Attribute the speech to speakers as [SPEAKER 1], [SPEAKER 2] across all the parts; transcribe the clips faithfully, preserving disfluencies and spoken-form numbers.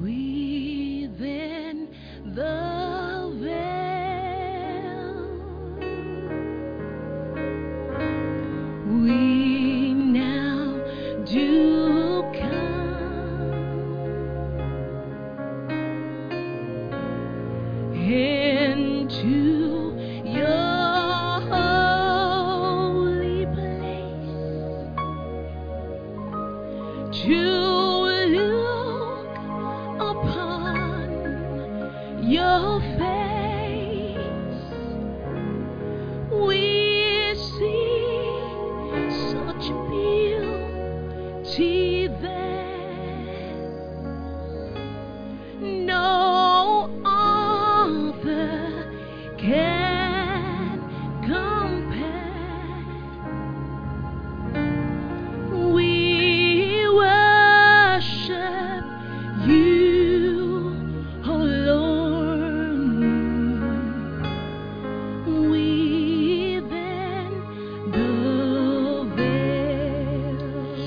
[SPEAKER 1] within the veil. We now do come into your holy place to look upon your face. We see such beauty there, no other can compare. We worship you, oh Lord, within the veil.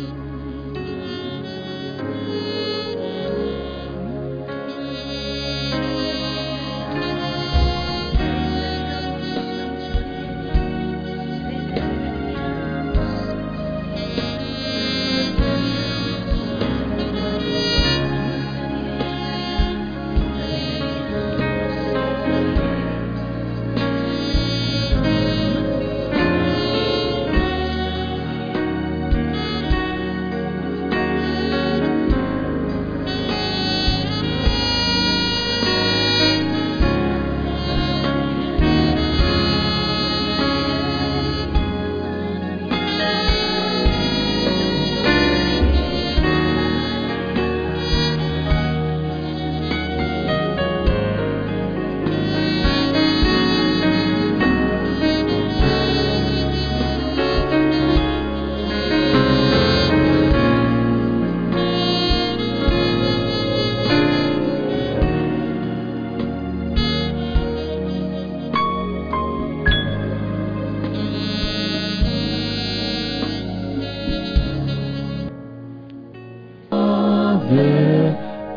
[SPEAKER 1] Other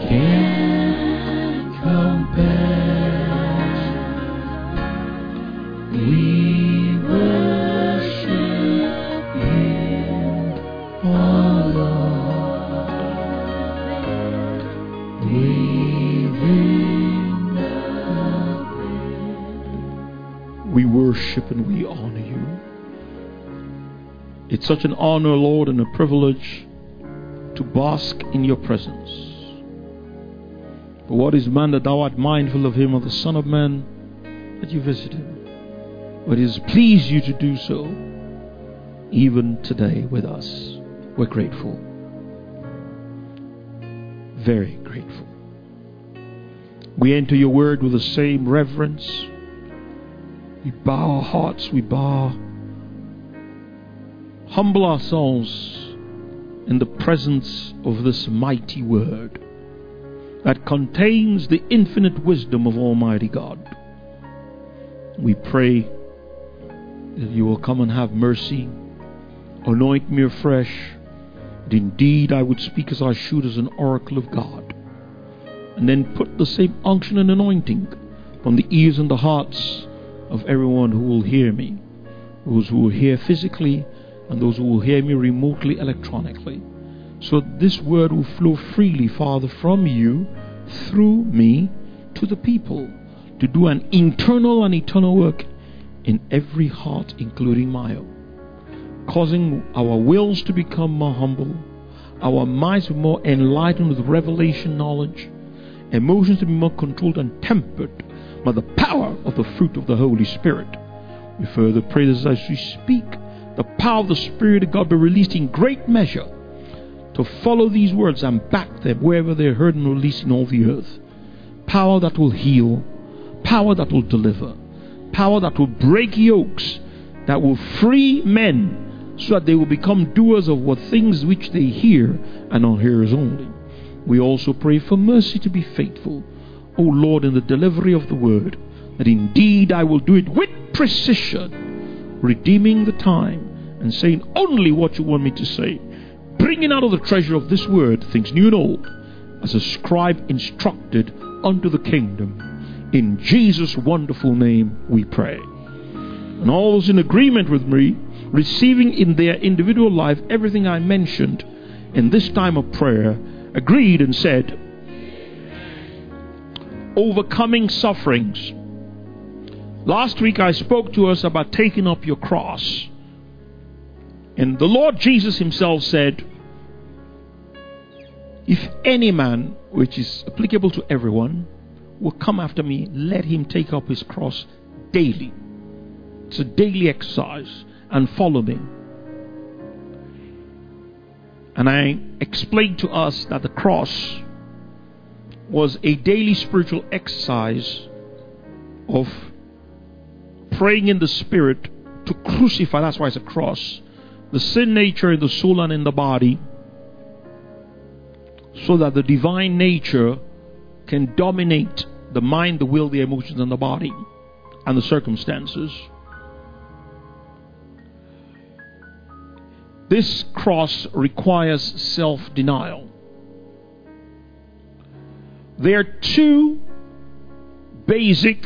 [SPEAKER 1] can compare. We worship you, oh Lord, within the veil. We worship and we honor you. It's such an honor, Lord, and a privilege to bask in your presence. For what is man that thou art mindful of him, or the Son of Man that you visit him? But it has pleased you to do so even today with us. We're grateful. Very grateful. We enter your word with the same reverence. We bow our hearts, we bow, humble ourselves in the presence of this mighty word that contains the infinite wisdom of Almighty God. We pray that you will come and have mercy, anoint me afresh, that indeed I would speak as I should, as an oracle of God, and then put the same unction and anointing on the ears and the hearts of everyone who will hear me, those who will hear physically and those who will hear me remotely electronically, so that this word will flow freely, Father, from you through me to the people, to do an internal and eternal work in every heart, including my own, causing our wills to become more humble, our minds to be more enlightened with revelation knowledge, emotions to be more controlled and tempered by the power of the fruit of the Holy Spirit. We further pray that as we speak, the power of the Spirit of God be released in great measure to follow these words and back them wherever they're heard and released in all the earth. Power that will heal, power that will deliver, power that will break yokes, that will free men so that they will become doers of what things which they hear and not hearers only. We also pray for mercy to be faithful, O Lord, in the delivery of the word, that indeed I will do it with precision, redeeming the time and saying only what you want me to say, bringing out of the treasure of this word things new and old, as a scribe instructed unto the kingdom. In Jesus' wonderful name we pray. And all those in agreement with me, receiving in their individual life everything I mentioned in this time of prayer, agreed and said, overcoming sufferings. Last week I spoke to us about taking up your cross. And the Lord Jesus himself said, if any man, which is applicable to everyone, will come after me, let him take up his cross daily. It's a daily exercise, and follow me. And I explained to us that the cross was a daily spiritual exercise of praying in the Spirit to crucify, that's why it's a cross, the sin nature in the soul and in the body, so that the divine nature can dominate the mind, the will, the emotions, and the body, and the circumstances. This cross requires self-denial. There are two basic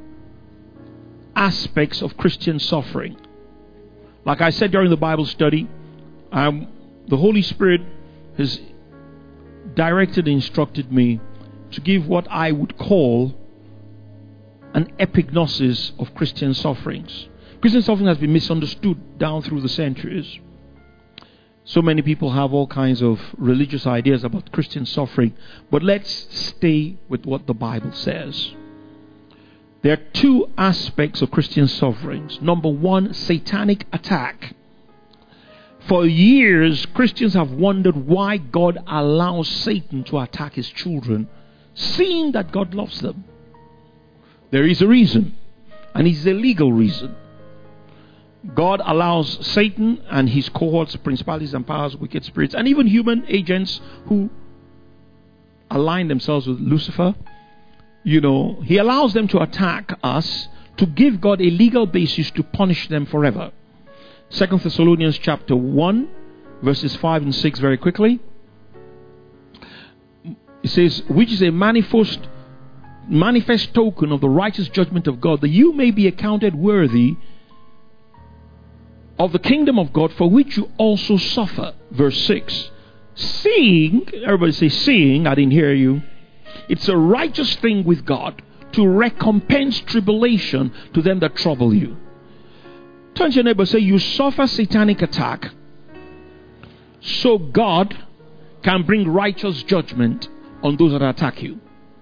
[SPEAKER 1] aspects of Christian suffering. Like I said during the Bible study, um, the Holy Spirit has directed and instructed me to give what I would call an epignosis of Christian sufferings. Christian suffering has been misunderstood down through the centuries. So many people have all kinds of religious ideas about Christian suffering, but let's stay with what the Bible says. There are two aspects of Christian sufferings. Number one, satanic attack. For years, Christians have wondered why God allows Satan to attack his children, seeing that God loves them. There is a reason, and it's a legal reason. God allows Satan and his cohorts, principalities and powers, wicked spirits, and even human agents who align themselves with Lucifer, you know, he allows them to attack us to give God a legal basis to punish them forever. Second Thessalonians chapter one, verses five and six, very quickly. It says, which is a manifest, manifest token of the righteous judgment of God, that you may be accounted worthy of the kingdom of God, for which you also suffer. Verse six. Seeing, everybody say seeing, I didn't hear you. It's a righteous thing with God to recompense tribulation to them that trouble you. Turn to your neighbor and say, you suffer satanic attack, so God can bring righteous judgment on those that attack you.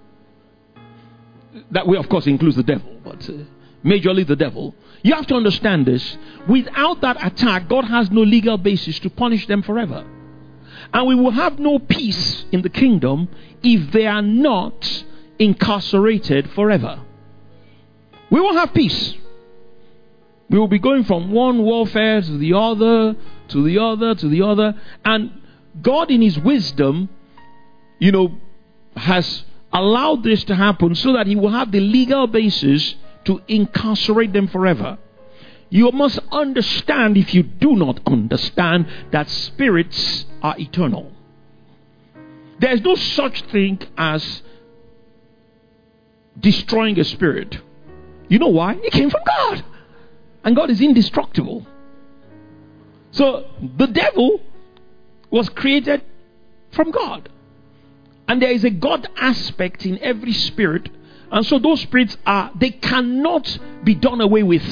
[SPEAKER 1] That way, of course, includes the devil, but uh, majorly the devil. You have to understand this. Without that attack, God has no legal basis to punish them forever. And we will have no peace in the kingdom if they are not incarcerated forever. We won't have peace. We will be going from one warfare to the other, to the other, to the other. And God in his wisdom, you know, has allowed this to happen so that he will have the legal basis to incarcerate them forever. You must understand, if you do not understand, that spirits are eternal. There is no such thing as destroying a spirit. You know why? It came from God. And God is indestructible. So the devil was created from God. And there is a God aspect in every spirit. And so those spirits are, they cannot be done away with.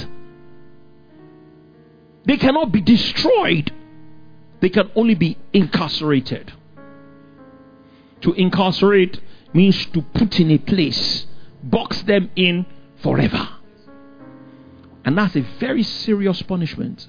[SPEAKER 1] They cannot be destroyed. They can only be incarcerated. To incarcerate means to put in a place, box them in forever. And that's a very serious punishment.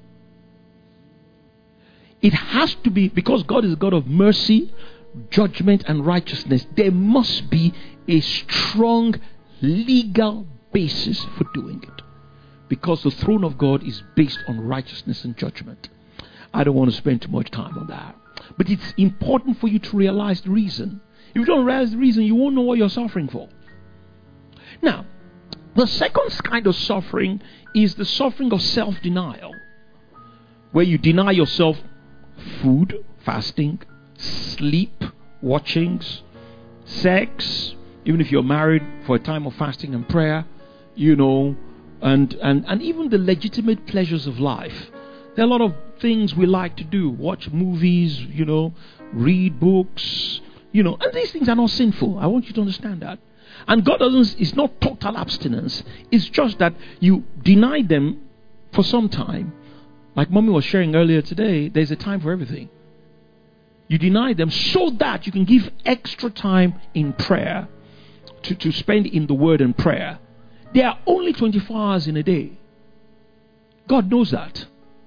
[SPEAKER 1] It has to be, because God is a God of mercy, judgment, and righteousness. There must be a strong legal basis for doing it. Because the throne of God is based on righteousness and judgment. I don't want to spend too much time on that. But it's important for you to realize the reason. If you don't realize the reason, you won't know what you're suffering for. Now, the second kind of suffering is the suffering of self-denial, where you deny yourself food, fasting, sleep, watchings, sex, even if you're married, for a time of fasting and prayer, you know, and, and, and even the legitimate pleasures of life. There are a lot of things we like to do. Watch movies, you know, read books, you know, and these things are not sinful. I want you to understand that. And God doesn't, it's not total abstinence. It's just that you deny them for some time. Like Mommy was sharing earlier today, there's a time for everything. You deny them so that you can give extra time in prayer, to, to spend in the word and prayer. There are only twenty-four hours in a day. God knows that.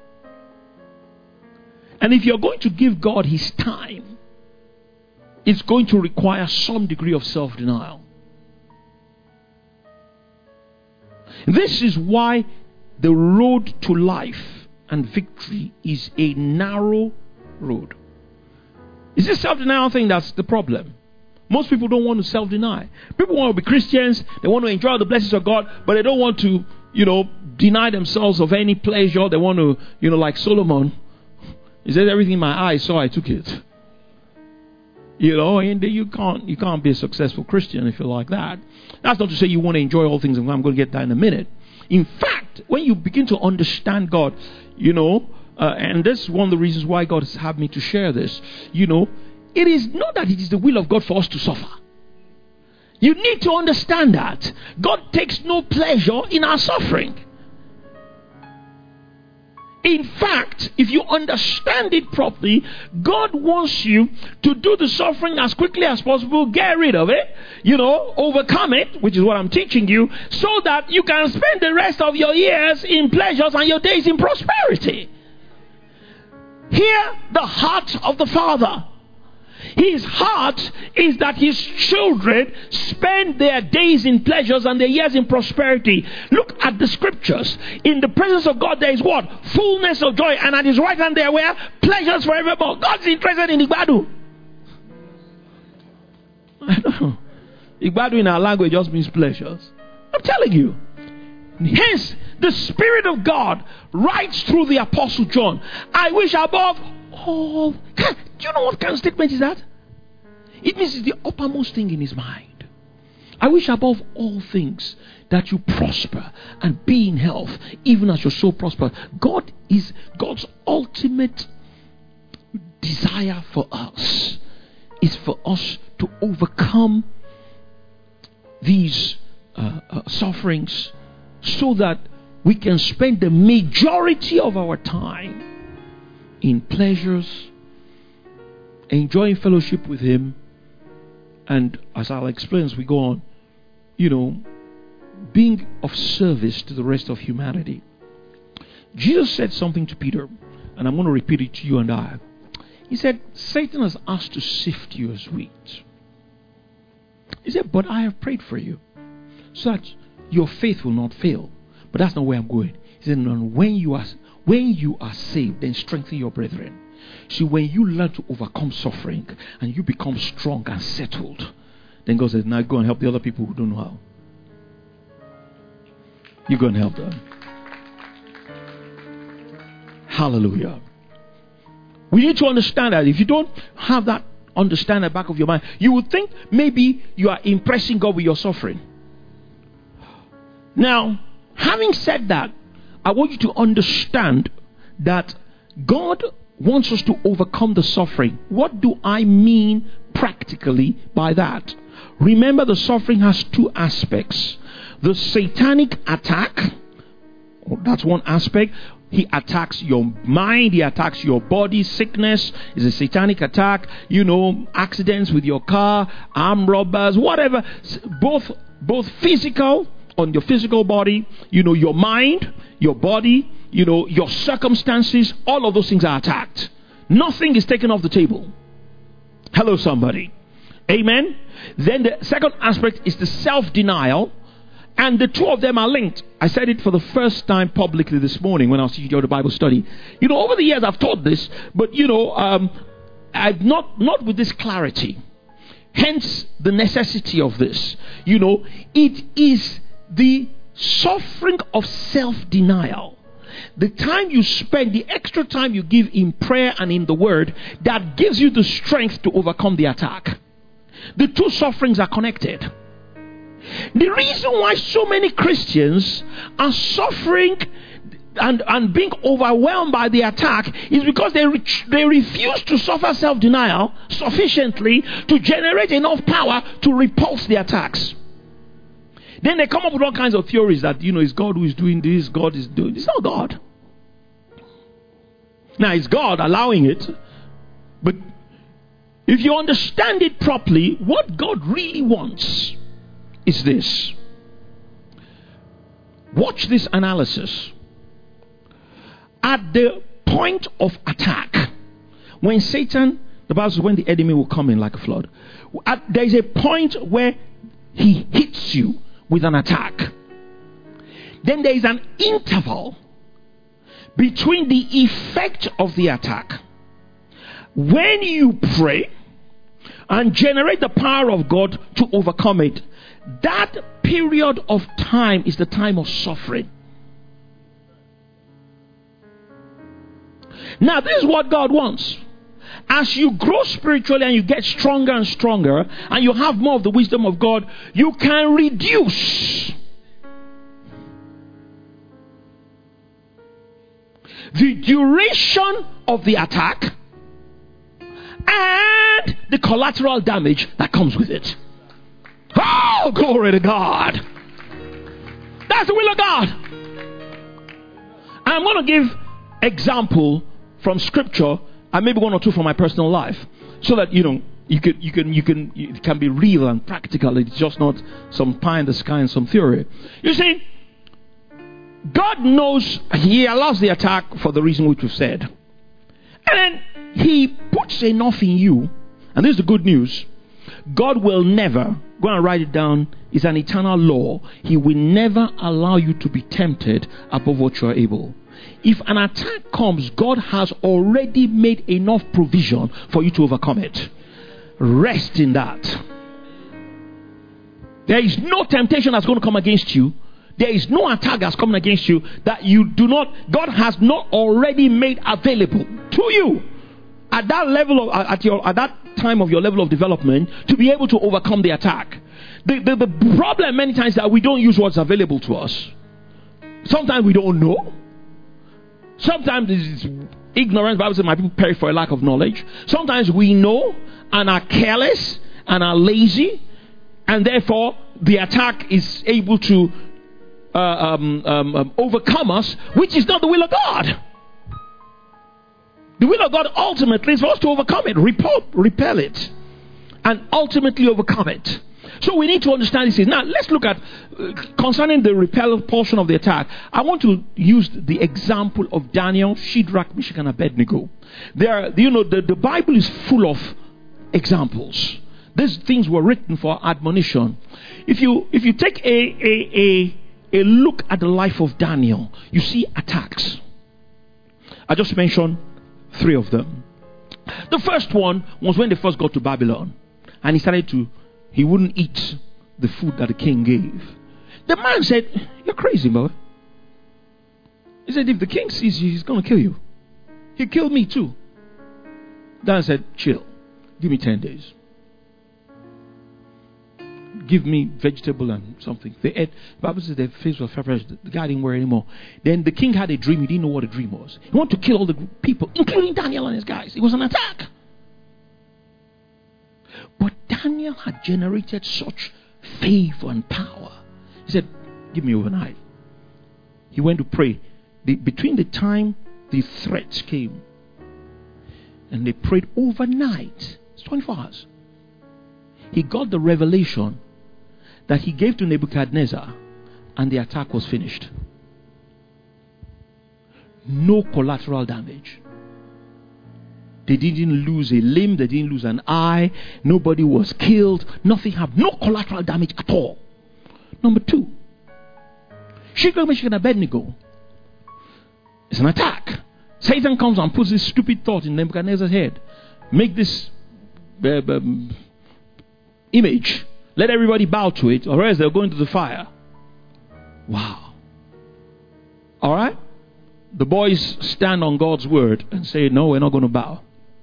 [SPEAKER 1] And if you're going to give God his time, it's going to require some degree of self-denial. This is why the road to life and victory is a narrow road. Is this self-denial thing that's the problem? Most people don't want to self-deny. People want to be Christians. They want to enjoy the blessings of God, but they don't want to, you know, deny themselves of any pleasure. They want to, you know, like Solomon. He said, everything my eyes saw, I took it. You know, and you can't, you can't be a successful Christian if you're like that. That's not to say you want to enjoy all things, and I'm going to get that in a minute. In fact, when you begin to understand God, you know, uh, and this is one of the reasons why God has had me to share this, you know, it is not that it is the will of God for us to suffer. You need to understand that. God takes no pleasure in our suffering. In fact, if you understand it properly, God wants you to do the suffering as quickly as possible, get rid of it, you know, overcome it, which is what I'm teaching you, so that you can spend the rest of your years in pleasures and your days in prosperity. Hear the heart of the Father. His heart is that his children spend their days in pleasures and their years in prosperity. Look at the scriptures. In the presence of God there is what? Fullness of joy. And at his right hand there were pleasures forevermore. God's interested in Igbadu. I know. Igbadu in our language just means pleasures. I'm telling you. Hence, the Spirit of God writes through the Apostle John, I wish above all. Do you know what kind of statement is that? It means it's the uppermost thing in his mind. I wish above all things that you prosper and be in health, even as your soul prospers. God is God's ultimate desire for us is for us to overcome these uh, uh, sufferings, so that we can spend the majority of our time in pleasures, enjoying fellowship with him, and as I'll explain as we go on, you know, being of service to the rest of humanity. Jesus said something to Peter, and I'm going to repeat it to you and I. He said, Satan has asked to sift you as wheat. He said, but I have prayed for you, so that your faith will not fail. But that's not where I'm going. He said, no, when you are when you are saved, then strengthen your brethren. See, when you learn to overcome suffering and you become strong and settled, then God says, now go and help the other people who don't know how. You go and help them. Hallelujah. We need to understand that. If you don't have that understanding at the back of your mind, you would think maybe you are impressing God with your suffering. Now, having said that, I want you to understand that God wants us to overcome the suffering. What do I mean practically by that? Remember, the suffering has two aspects. The satanic attack, that's one aspect. He attacks your mind, he attacks your body. Sickness is a satanic attack. You know, accidents with your car, armed robbers, whatever. Both, both physical, on your physical body, you know, your mind, your body, you know, your circumstances, all of those things are attacked. Nothing is taken off the table. Hello, somebody. Amen. Then the second aspect is the self-denial, and the two of them are linked. I said it for the first time publicly this morning when I was teaching you the Bible study. You know, over the years I've taught this, but you know, um, I've not not with this clarity. Hence the necessity of this. You know, it is the suffering of self-denial the time you spend, the extra time you give in prayer and in the word, that gives you the strength to overcome the attack. The two sufferings are connected. The reason why so many Christians are suffering and, and being overwhelmed by the attack is because they, re- they refuse to suffer self-denial sufficiently to generate enough power to repulse the attacks. Then they come up with all kinds of theories that, you know, it's God who is doing this, God is doing this. It's not God. Now, it's God allowing it. But if you understand it properly, what God really wants is this. Watch this analysis. At the point of attack, when Satan, the Bible says, when the enemy will come in like a flood, at, there is a point where he hits you with an attack. Then there is an interval between the effect of the attack. When you pray and generate the power of God to overcome it, that period of time is the time of suffering. Now, this is what God wants. As you grow spiritually and you get stronger and stronger and you have more of the wisdom of God, you can reduce the duration of the attack and the collateral damage that comes with it. Oh, glory to God. That's the will of God. I'm going to give example from scripture and maybe one or two from my personal life, so that you know you can you can you can it can be real and practical. It's just not some pie in the sky and some theory. You see, God knows He allows the attack for the reason which we've said, and then He puts enough in you. And this is the good news: God will never, go and write it down, it's an eternal law. He will never allow you to be tempted above what you are able. If an attack comes, God has already made enough provision for you to overcome it. Rest in that. There is no temptation that's going to come against you. There is no attack that's coming against you that you do not, God has not already made available to you at that level of, at your, at that time of your level of development to be able to overcome the attack. The, the, the problem many times is that we don't use what's available to us. Sometimes we don't know. Sometimes it's ignorance. The Bible says my people perish for a lack of knowledge. Sometimes we know and are careless and are lazy, and therefore the attack is able to uh, um, um, um, overcome us, which is not the will of God. The will of God ultimately is for us to overcome it, repel, repel it, and ultimately overcome it. So we need to understand this. Now, let's look at, uh, concerning the repel portion of the attack, I want to use the example of Daniel, Shadrach, Meshach, and Abednego. There, you know, the, the Bible is full of examples. These things were written for admonition. If you, if you take a, a, a, a look at the life of Daniel, you see attacks. I just mentioned three of them. The first one was when they first got to Babylon, and he started to He wouldn't eat the food that the king gave. The man said, "You're crazy, boy." He said, "If the king sees you, he's going to kill you. He killed me too." Dan said, "Chill. Give me ten days. Give me vegetable and something." They ate. The Bible says their face was fresh. The guy didn't wear anymore. Then the king had a dream. He didn't know what a dream was. He wanted to kill all the people, including Daniel and his guys. It was an attack. But Daniel had generated such favor and power. He said, "Give me overnight." He went to pray. The, between the time the threats came and they prayed overnight, it's twenty-four hours, he got the revelation that he gave to Nebuchadnezzar, and the attack was finished. No collateral damage. They didn't lose a limb. They didn't lose an eye. Nobody was killed. Nothing happened. No collateral damage at all. Number two, Shadrach, Meshach, and Abednego. It's an attack. Satan comes and puts this stupid thought in Nebuchadnezzar's head. Make this uh, um, image. Let everybody bow to it, or else they'll go into the fire. Wow. All right? the boys stand on God's word and say, no, we're not going to bow.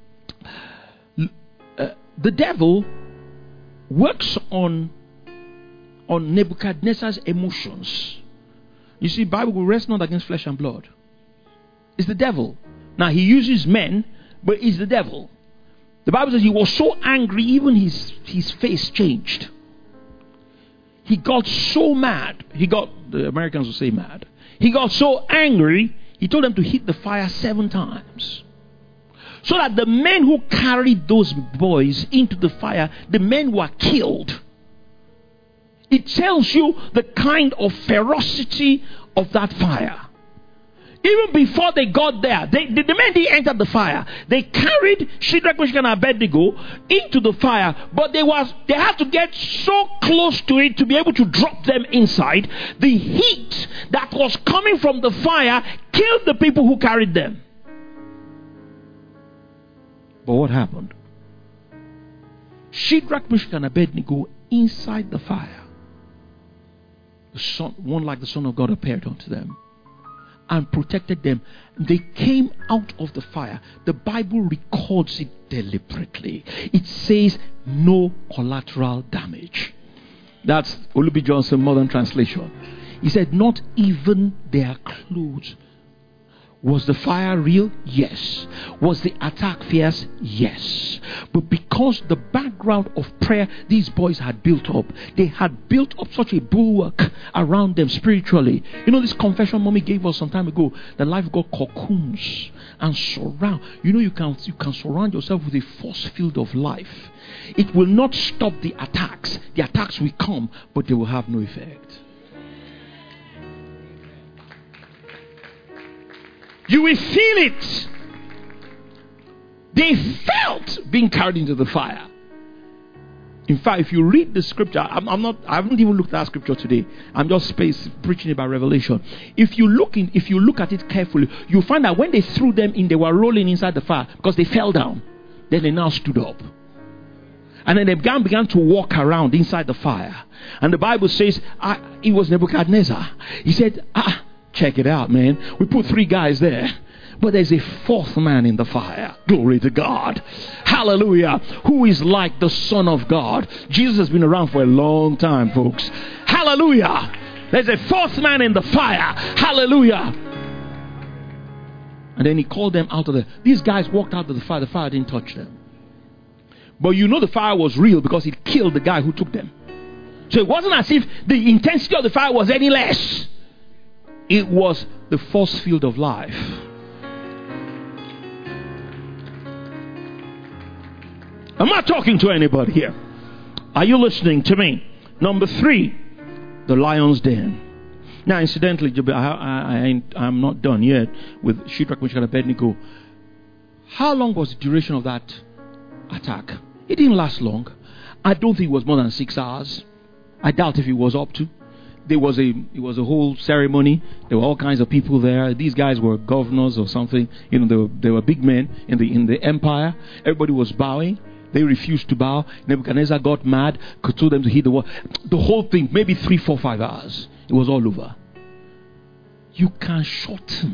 [SPEAKER 1] Uh, the devil works on, on Nebuchadnezzar's emotions. You see, Bible will rest not against flesh and blood. It's the devil. Now, he uses men, but it's the devil. The Bible says he was so angry, even his, his face changed. He got so mad. He got, the Americans will say mad. He got so angry, he told them to hit the fire seven times. So that the men who carried those boys into the fire, the men were killed. It tells you the kind of ferocity of that fire. Even before they got there, they, the, the men didn't enter the fire. They carried Shadrach, Meshach, and Abednego into the fire, but they was they had to get so close to it to be able to drop them inside. The heat that was coming from the fire killed the people who carried them. But what happened? Shadrach, Meshach, and Abednego inside the fire. The son, one like the Son of God appeared unto them and protected them. They came out of the fire. The Bible records it deliberately. It says no collateral damage. That's Olubi Johnson modern translation. He said not even their clothes. Was the fire real? Yes. Was the attack fierce? Yes. But because the background of prayer these boys had built up, they had built up such a bulwark around them spiritually. You know, this confession mommy gave us some time ago, that life got cocoons and surround. You know, you can you can surround yourself with a force field of life. It will not stop the attacks. The attacks will come, but they will have no effect. You will feel it. They felt being carried into the fire. In fact, if you read the scripture, I'm, I'm not. I haven't even looked at that scripture today. I'm just space, preaching about Revelation. If you look in, if you look at it carefully, you'll find that when they threw them in, they were rolling inside the fire because they fell down. Then they now stood up, and then they began began to walk around inside the fire. And the Bible says, ah, it was Nebuchadnezzar. He said, ah. Check it out, man. We put three guys there, but there's a fourth man in the fire. Glory to God. Hallelujah. Who is like the Son of God? Jesus has been around for a long time, folks. Hallelujah. There's a fourth man in the fire. Hallelujah. And then he called them out of the... These guys walked out of the fire. The fire didn't touch them. But you know the fire was real because it killed the guy who took them. So it wasn't as if the intensity of the fire was any less. It was the force field of life. I'm not talking to anybody here. Are you listening to me? Number three, the lion's den. Now, incidentally, I, I, I, I'm not done yet with Shadrach, Meshach, and Abednego. How long was the duration of that attack? It didn't last long. I don't think it was more than six hours. I doubt if it was up to. There was a it was a whole ceremony. There were all kinds of people there. These guys were governors or something. You know, they were they were big men in the in the empire. Everybody was bowing. They refused to bow. Nebuchadnezzar got mad, told them to hit the wall. The whole thing, maybe three, four, five hours. It was all over. You can shorten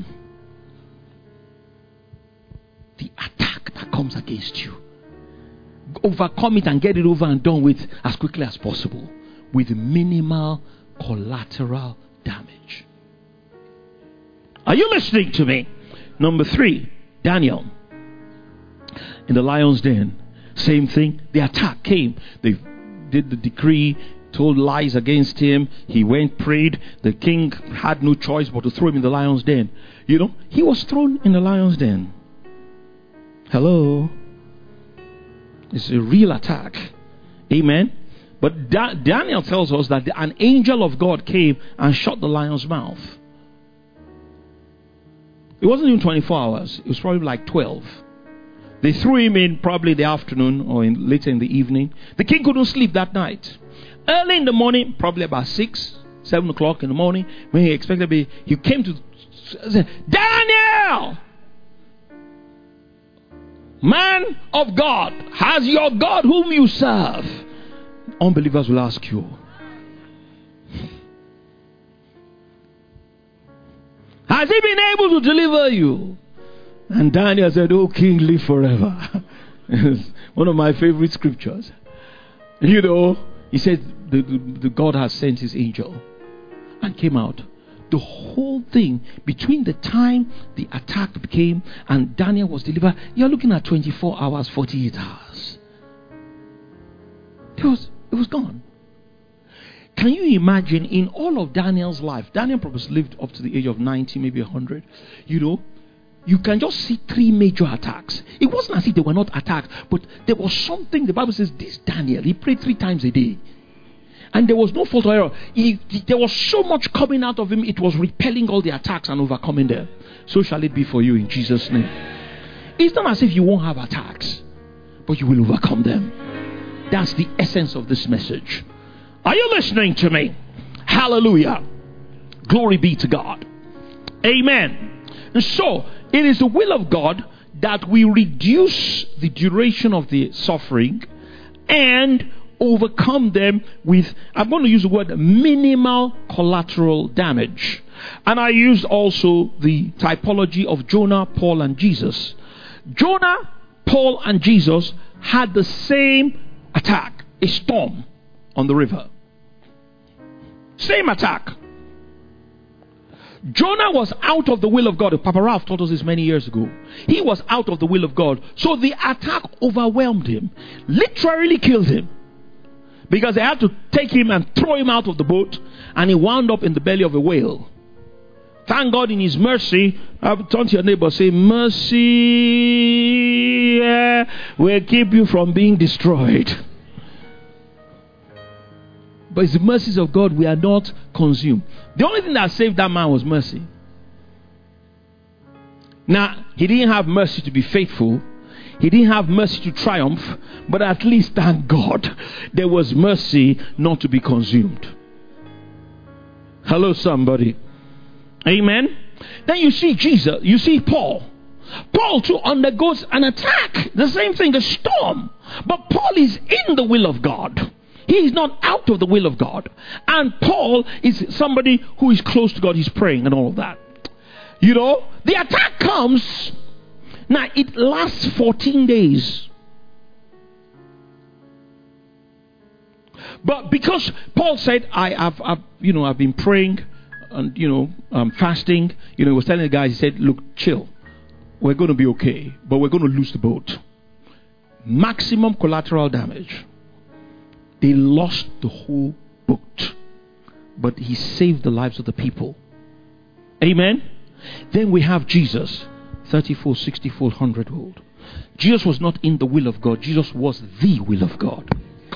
[SPEAKER 1] the attack that comes against you. Overcome it and get it over and done with as quickly as possible with minimal collateral damage. Are you listening to me? Number three, Daniel in the lion's den. Same thing. The attack came. They did the decree, told lies against him. He went, prayed. The king had no choice but to throw him in the lion's den. You know, he was thrown in the lion's den. Hello. It's a real attack. Amen. But da- Daniel tells us that the, an angel of God came and shut the lion's mouth. It wasn't even twenty-four hours. It was probably like twelve. They threw him in probably the afternoon or in, later in the evening. The king couldn't sleep that night. Early in the morning, probably about six, seven o'clock in the morning, when he expected to be, he came to say, Daniel! Man of God, has your God whom you serve? Unbelievers will ask you, Has he been able to deliver you? And Daniel said, "Oh, King, live forever." It's one of my favorite scriptures. You know, he said, the, the, the God has sent his angel and came out. The whole thing, between the time the attack came and Daniel was delivered, you're looking at twenty-four hours, forty-eight hours. It was, it was gone. Can you imagine in all of Daniel's life? Daniel probably lived up to the age of ninety, maybe one hundred. You know, you can just see three major attacks. It wasn't as if they were not attacks, but there was something. The Bible says this Daniel, he prayed three times a day. And there was no fault or error. He, he, there was so much coming out of him, it was repelling all the attacks and overcoming them. So shall it be for you in Jesus' name. It's not as if you won't have attacks, but you will overcome them. That's the essence of this message. Are you listening to me? Hallelujah. Glory be to God. Amen. And so, it is the will of God that we reduce the duration of the suffering and overcome them with, I'm going to use the word minimal collateral damage. And I used also the typology of Jonah, Paul, and Jesus. Jonah, Paul, and Jesus had the same attack, a storm on the river. Same attack. Jonah was out of the will of God. Papa Ralph taught us this many years ago. He was out of the will of God. So the attack overwhelmed him. Literally killed him. Because they had to take him and throw him out of the boat. And he wound up in the belly of a whale. Thank God in his mercy. I've turned to your neighbor, say, mercy uh, will keep you from being destroyed. But it's the mercies of God we are not consumed. The only thing that saved that man was mercy. Now, he didn't have mercy to be faithful. He didn't have mercy to triumph. But at least, thank God, there was mercy not to be consumed. Hello, somebody. Amen. Then you see Jesus, you see Paul. Paul too undergoes an attack. The same thing, a storm. But Paul is in the will of God. He is not out of the will of God. And Paul is somebody who is close to God. He's praying and all of that. You know, the attack comes. Now, it lasts fourteen days. But because Paul said, I have, I've, you know, I've been praying and, you know, um, fasting. You know, he was telling the guys, he said, look, chill. We're going to be okay, but we're going to lose the boat. Maximum collateral damage. They lost the whole boat, but he saved the lives of the people. Amen. Then we have Jesus, thirty-fold, sixty-fold, one hundred-fold. Jesus was not in the will of God. Jesus was the will of God.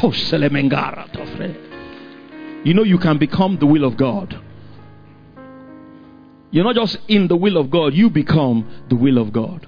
[SPEAKER 1] You know, you can become the will of God. You're not just in the will of God, you become the will of God.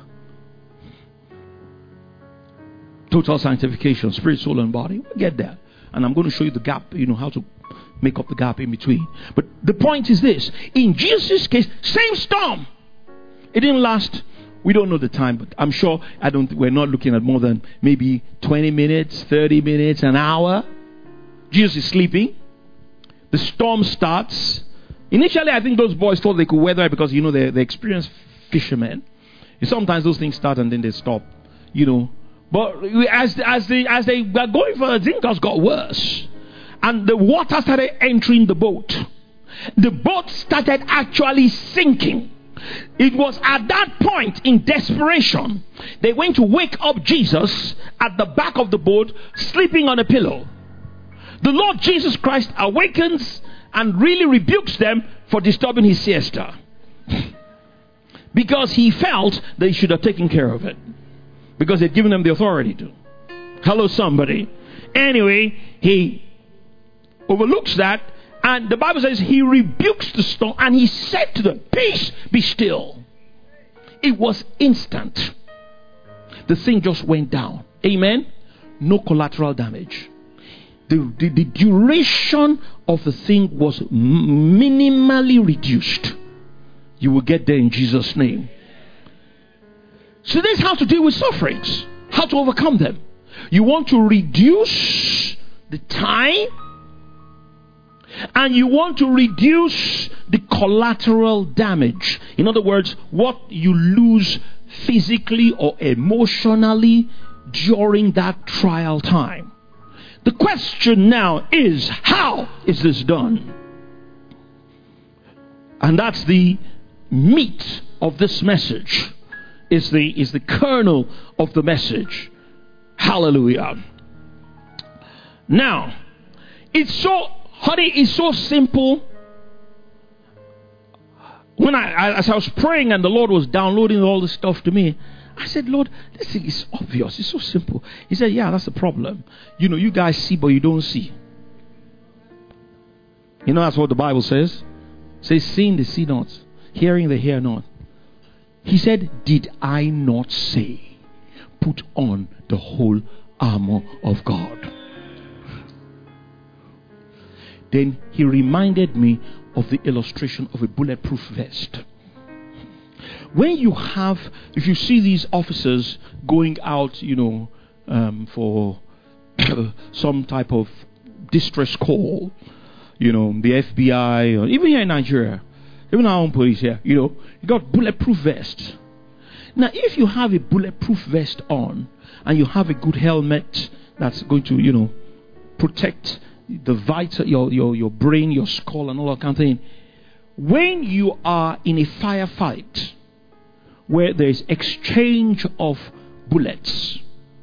[SPEAKER 1] Total sanctification, spirit, soul, and body. We'll get there. And I'm going to show you the gap, you know, how to make up the gap in between. But the point is this. In Jesus' case, same storm. It didn't last. We don't know the time, but I'm sure I don't. We're not looking at more than maybe twenty minutes, thirty minutes, an hour. Jesus is sleeping. The storm starts. Initially, I think those boys thought they could weather it because, you know, they're, they're experienced fishermen. And sometimes those things start and then they stop, you know. But as, as, they, as they were going further, things got worse. And the water started entering the boat. The boat started actually sinking. It was at that point, in desperation, they went to wake up Jesus at the back of the boat, sleeping on a pillow. The Lord Jesus Christ awakens and really rebukes them for disturbing his siesta. Because he felt they should have taken care of it. Because they'd given them the authority to. Hello, somebody. Anyway, he overlooks that. And the Bible says he rebukes the storm. And he said to the peace, be still. It was instant. The thing just went down. Amen. No collateral damage. The, the, the duration of the thing was m- minimally reduced. You will get there in Jesus' name. So this is how to deal with sufferings. How to overcome them. You want to reduce the time. And you want to reduce the collateral damage. In other words, what you lose physically or emotionally during that trial time. The question now is, how is this done? And that's the meat of this message. Is the is the kernel of the message. Hallelujah. Now, it's so, honey, it's so simple. When I, as I was praying and the Lord was downloading all this stuff to me, I said, Lord, this thing is obvious. It's so simple. He said, yeah, that's the problem. You know, you guys see, but you don't see. You know, that's what the Bible says. It says, seeing they see not, hearing they hear not. He said, did I not say, put on the whole armor of God? Then he reminded me of the illustration of a bulletproof vest. When you have, if you see these officers going out, you know, um, for some type of distress call, you know, the F B I, or even here in Nigeria, even our own police here, you know, you got bulletproof vests. Now, if you have a bulletproof vest on and you have a good helmet that's going to, you know, protect the vital, your, your, your brain, your skull, and all that kind of thing, when you are in a firefight where there is exchange of bullets,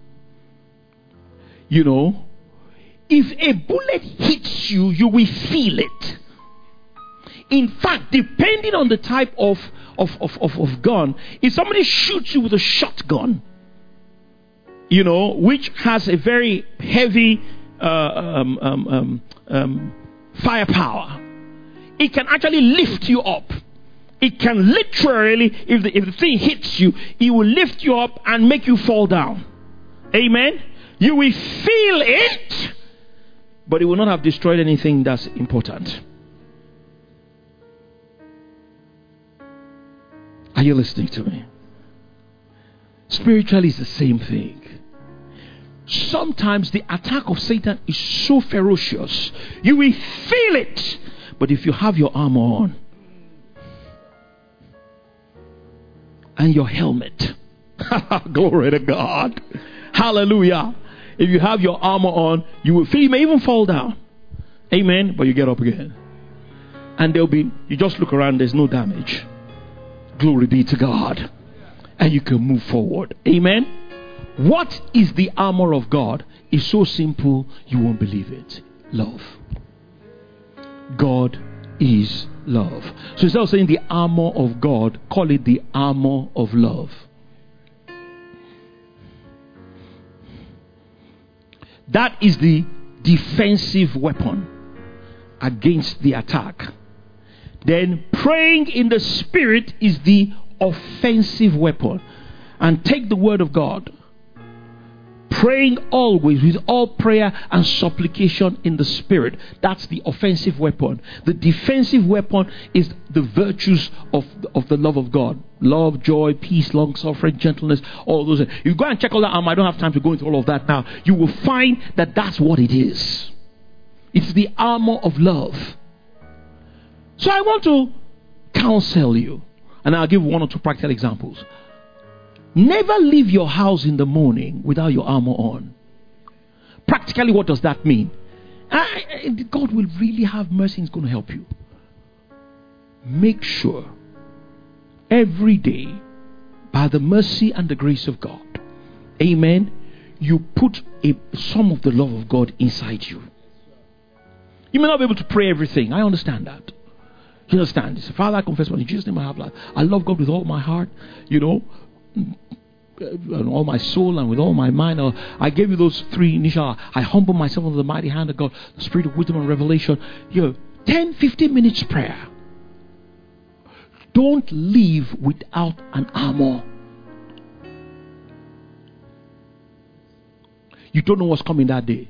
[SPEAKER 1] you know, if a bullet hits you, you will feel it. In fact, depending on the type of, of, of, of, of gun, if somebody shoots you with a shotgun, you know, which has a very heavy uh, um, um, um, um, firepower, it can actually lift you up. It can literally, if the, if the thing hits you, it will lift you up and make you fall down. Amen? You will feel it, but it will not have destroyed anything that's important. Are you listening to me? Spiritually, it's the same thing. Sometimes the attack of Satan is so ferocious, you will feel it. But if you have your armor on and your helmet, glory to God, hallelujah. If you have your armor on, you will feel, you may even fall down. Amen. But you get up again. And there'll be, you just look around, there's no damage. Glory be to God. And you can move forward. Amen. What is the armor of God? It's so simple, you won't believe it. Love. God is love. So instead of saying the armor of God, call it the armor of love. That is the defensive weapon against the attack. Then praying in the Spirit is the offensive weapon. And take the word of God. Praying always with all prayer and supplication in the Spirit. That's the offensive weapon. The defensive weapon is the virtues of, of the love of God. Love, joy, peace, long suffering, gentleness, all those. You go and check all that armor. I don't have time to go into all of that now. You will find that that's what it is. It's the armor of love. So I want to counsel you. And I'll give one or two practical examples. Never leave your house in the morning without your armor on. Practically, what does that mean? I, I, God will really have mercy. He's going to help you. Make sure every day, by the mercy and the grace of God, amen, you put a, some of the love of God inside you. You may not be able to pray everything. I understand that. You understand? You say, Father, I confess in Jesus' name I have life. I love God with all my heart, you know, and all my soul and with all my mind. I gave you those three initial. I humble myself under the mighty hand of God, the spirit of wisdom and revelation. You know, ten, fifteen minutes prayer. Don't leave without an armor. You don't know what's coming that day.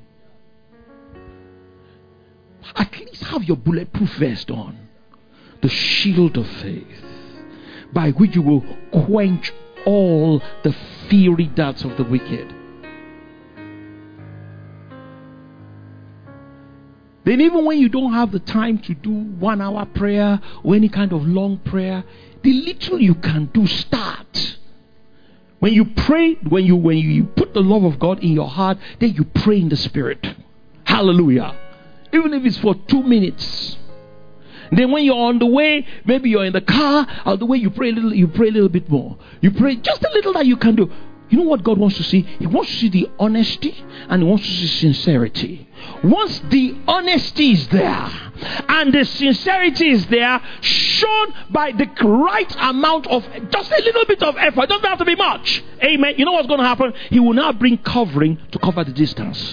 [SPEAKER 1] At least have your bulletproof vest on. The shield of faith, by which you will quench all the fiery darts of the wicked. Then even when you don't have the time to do one hour prayer or any kind of long prayer, the little you can do, start. When you pray, when you when you put the love of God in your heart, then you pray in the Spirit. Hallelujah. Even if it's for two minutes. Then when you're on the way, maybe you're in the car, on the way you pray a little, you pray a little bit more. You pray just a little that you can do. You know what God wants to see? He wants to see the honesty and he wants to see sincerity. Once the honesty is there and the sincerity is there, shown by the right amount of just a little bit of effort, it doesn't have to be much. Amen. You know what's going to happen? He will now bring covering to cover the distance.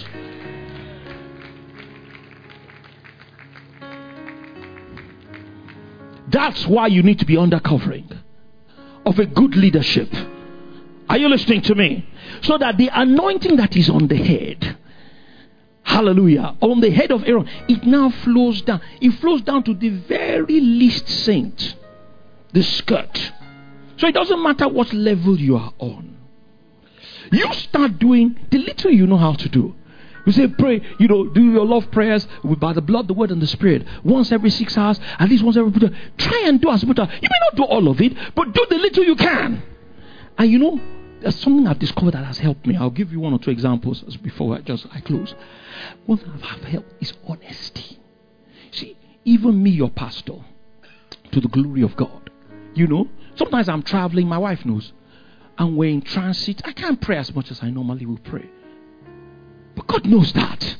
[SPEAKER 1] That's why you need to be under covering of a good leadership. Are you listening to me? So that the anointing that is on the head, hallelujah, on the head of Aaron, it now flows down. It flows down to the very least saint, the skirt. So it doesn't matter what level you are on. You start doing the little you know how to do. You say, pray, you know, do your love prayers by the blood, the word, and the spirit. Once every six hours, at least once every day. Try and do as much. You may not do all of it, but do the little you can. And you know, there's something I've discovered that has helped me. I'll give you one or two examples before I just I close. One thing I've helped is honesty. See, even me, your pastor, to the glory of God. You know, sometimes I'm traveling, my wife knows. And we're in transit. I can't pray as much as I normally would pray. But God knows that.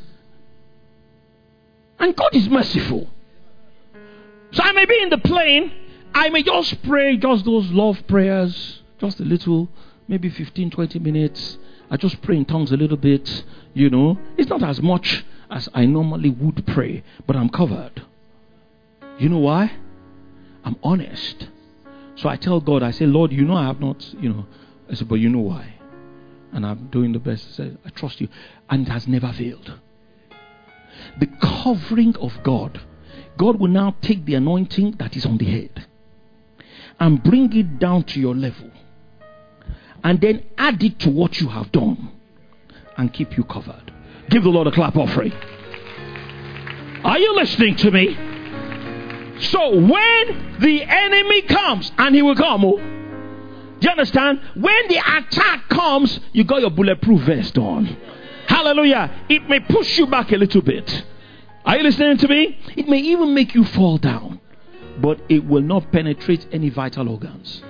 [SPEAKER 1] And God is merciful. So I may be in the plane. I may just pray just those love prayers. Just a little. Maybe fifteen, twenty minutes. I just pray in tongues a little bit. You know. It's not as much as I normally would pray. But I'm covered. You know why? I'm honest. So I tell God, I say, Lord, you know I have not, you know. I said, but you know why? And I'm doing the best. I said, I trust you. And it has never failed. The covering of God. God will now take the anointing that is on the head and bring it down to your level. And then add it to what you have done and keep you covered. Give the Lord a clap offering. Are you listening to me? So when the enemy comes, and he will come, oh, do you understand? When the attack comes, you got your bulletproof vest on. Hallelujah. It may push you back a little bit. Are you listening to me? It may even make you fall down. But it will not penetrate any vital organs.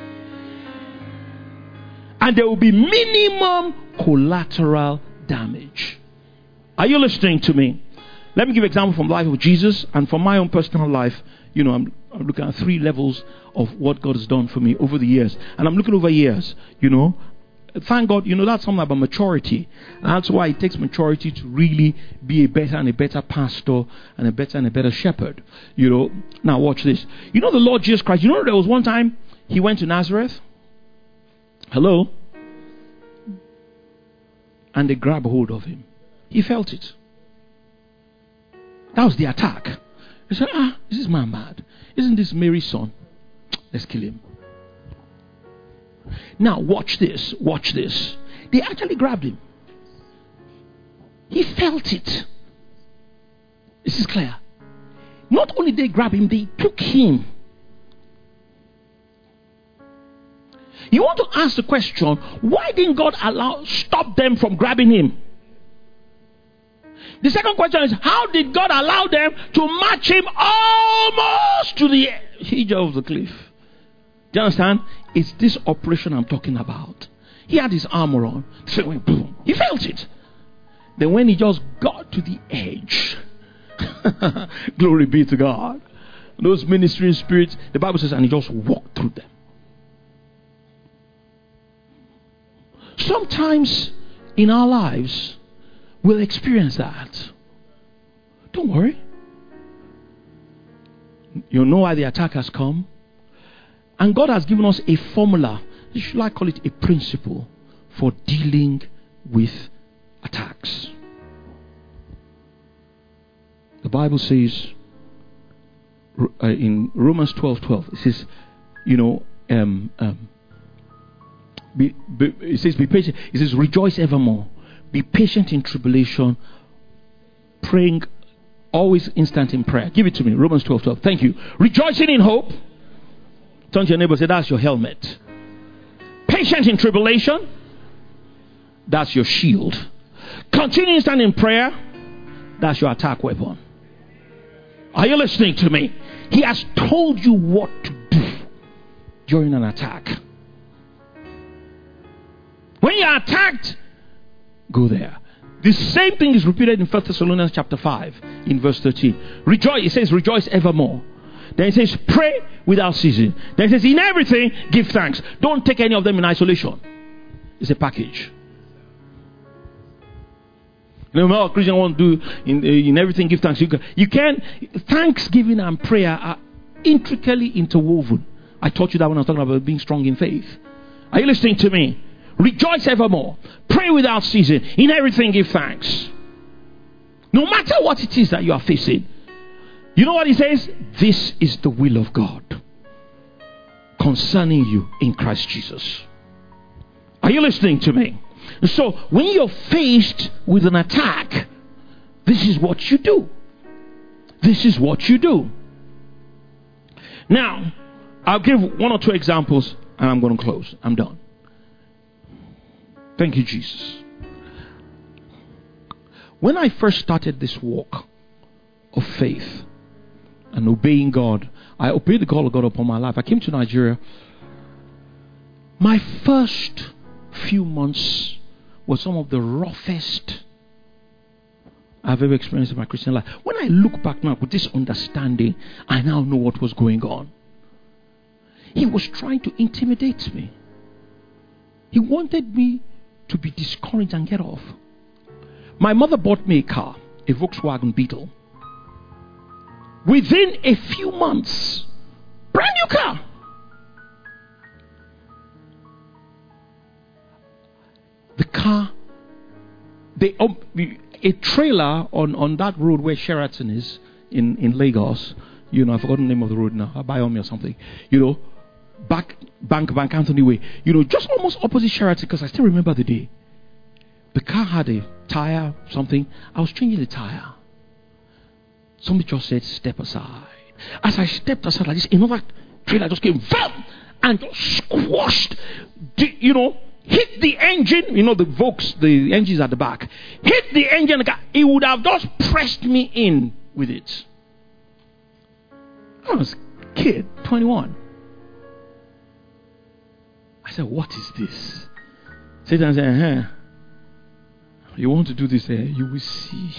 [SPEAKER 1] And there will be minimum collateral damage. Are you listening to me? Let me give an example from the life of Jesus and from my own personal life. You know, I'm, I'm looking at three levels of what God has done for me over the years. And I'm looking over years, you know. Thank God, you know, that's something about maturity. And that's why it takes maturity to really be a better and a better pastor and a better and a better shepherd. You know, now watch this. You know the Lord Jesus Christ, you know there was one time he went to Nazareth. Hello? And they grabbed hold of him. He felt it. That was the attack. He said, ah, is this man mad? Isn't this Mary's son? Let's kill him. Now watch this, watch this. They actually grabbed him. He felt it. This is clear. Not only did they grab him, they took him. You want to ask the question, why didn't God allow, stop them from grabbing him? The second question is, how did God allow them to march him almost to the edge of the cliff? Do you understand? It's this operation I'm talking about. He had his armor on. So went boom. He felt it. Then when he just got to the edge, glory be to God. Those ministering spirits, the Bible says, and he just walked through them. Sometimes in our lives, we'll experience that. Don't worry. You know why the attack has come. And God has given us a formula. Should I call it a principle for dealing with attacks? The Bible says uh, in Romans twelve twelve, it says, you know, um, um, be, be, it says, be patient. It says, rejoice evermore. Be patient in tribulation, praying Always instant in prayer. Give it to me. Romans twelve twelve. Thank you. Rejoicing in hope. Turn to your neighbor and say, that's your helmet. Patient in tribulation. That's your shield. Continue instant in prayer. That's your attack weapon. Are you listening to me? He has told you what to do during an attack. When you are attacked, go there. The same thing is repeated in First Thessalonians chapter five in verse thirteen. Rejoice, it says rejoice evermore. Then it says pray without ceasing. Then it says in everything give thanks. Don't take any of them in isolation. It's a package. You know what Christians want to do in, in everything give thanks. You can, you can thanksgiving and prayer are intricately interwoven. I taught you that when I was talking about being strong in faith. Are you listening to me? Rejoice evermore. Pray without ceasing. In everything give thanks. No matter what it is that you are facing. You know what he says? This is the will of God concerning you in Christ Jesus. Are you listening to me? So when you're faced with an attack, this is what you do. This is what you do. Now, I'll give one or two examples and I'm going to close. I'm done. Thank you, Jesus. When I first started this walk of faith and obeying God, I obeyed the call of God upon my life. I came to Nigeria. My first few months were some of the roughest I've ever experienced in my Christian life. When I look back now with this understanding, I now know what was going on. He was trying to intimidate me. He wanted me to be discouraged and get off. My mother bought me a car, a Volkswagen Beetle. Within a few months, brand new car. The car, they, um, a trailer on, on that road where Sheraton is in, in Lagos. You know, I've forgotten the name of the road now. Abayomi or something. You know, back Bank Bank Anthony Way. You know, just almost opposite Sheraton, because I still remember the day. The car had a tire, something. I was changing the tire. Somebody just said, step aside. As I stepped aside like this, another trailer just came and just squashed, the, you know, hit the engine. You know, the Volks, the engine's at the back. Hit the engine. It would have just pressed me in with it. I was a kid, twenty-one. I said, what is this? Satan said, huh? You want to do this, eh? You will see.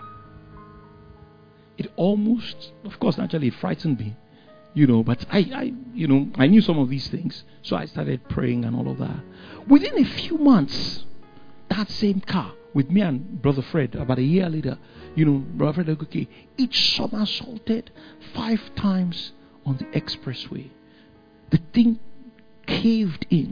[SPEAKER 1] It almost, of course, naturally, it frightened me, you know, but I, I, you know, I knew some of these things, so I started praying and all of that. Within a few months, that same car with me and Brother Fred, about a year later, you know, Brother Fred, okay, it somersaulted five times on the expressway. The thing caved in.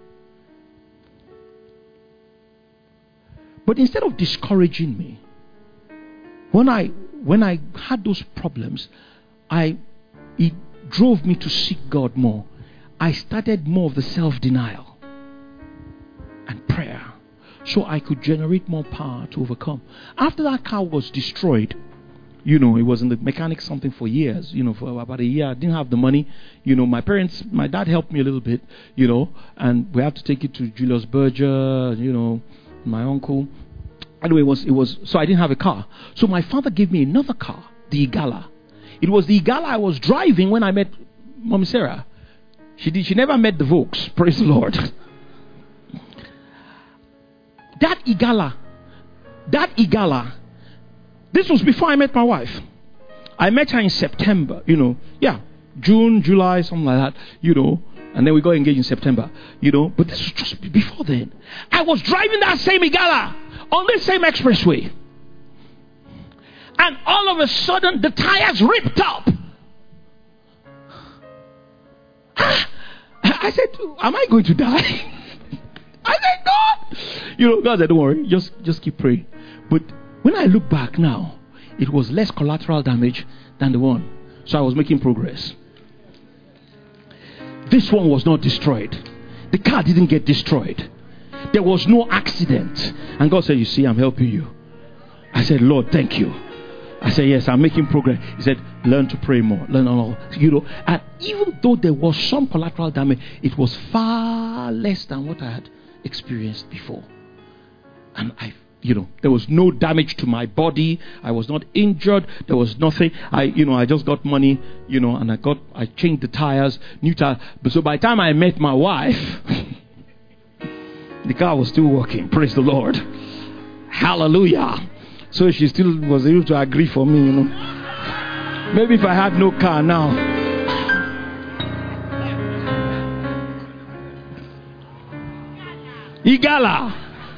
[SPEAKER 1] But instead of discouraging me, when I when I had those problems, I it drove me to seek God more. I started more of the self-denial and prayer, so I could generate more power to overcome. After that car was destroyed, you know, it was in the mechanic something for years, you know, for about a year. I didn't have the money. You know, my parents, my dad helped me a little bit, you know, and we had to take it to Julius Berger, you know, my uncle. Anyway, it was, it was, so I didn't have a car. So my father gave me another car, the Igala. It was the Igala I was driving when I met Mom Sarah. She did, she never met the Volks, praise the Lord. That Igala, that Igala, this was before I met my wife. I met her in September, you know, yeah, June, July, something like that, you know, and then we got engaged in September, you know, but this was just before then. I was driving that same Igala on this same expressway. And all of a sudden, the tires ripped up. Ah, I said, am I going to die? I said, God. You know, God said, don't worry, just, just keep praying. But when I look back now, it was less collateral damage than the one. So I was making progress. This one was not destroyed. The car didn't get destroyed. There was no accident. And God said, you see, I'm helping you. I said, Lord, thank you. I said, yes, I'm making progress. He said, learn to pray more. Learn all. You know, and even though there was some collateral damage, it was far less than what I had experienced before. And I, you know, there was no damage to my body. I was not injured. There was nothing. I, you know, I just got money, you know, and I got, I changed the tires, new tires. But so by the time I met my wife, the car was still working. Praise the Lord. Hallelujah. So she still was able to agree for me, you know. Maybe if I had no car now. Igala.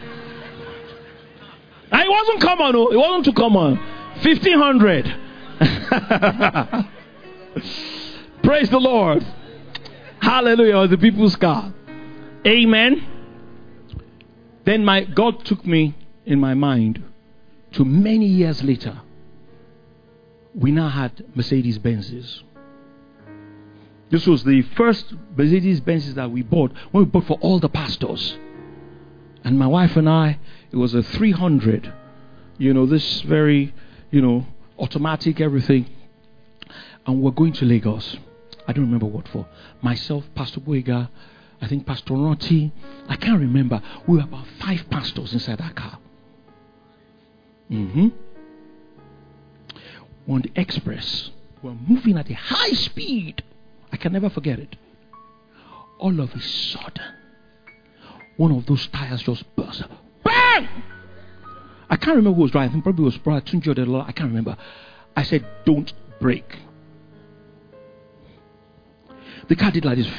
[SPEAKER 1] And it wasn't common, no. It wasn't too common. fifteen hundred. Praise the Lord. Hallelujah. It was the people's car. Amen. Then my God took me in my mind to many years later. We now had Mercedes Benzes. This was the first Mercedes Benzes that we bought when we bought for all the pastors. And my wife and I, it was a three hundred. You know, this very, you know, automatic everything. And we're going to Lagos. I don't remember what for. Myself, Pastor Boyga, I think Pastor Roti. I can't remember. We were about five pastors inside that car. Mm-hmm. On the express, we're moving at a high speed. I can never forget it. All of a sudden, one of those tires just burst. Bang! I can't remember who was driving. Probably was Brother Tunji or the Lord. I can't remember. I said, don't brake. The car did like this.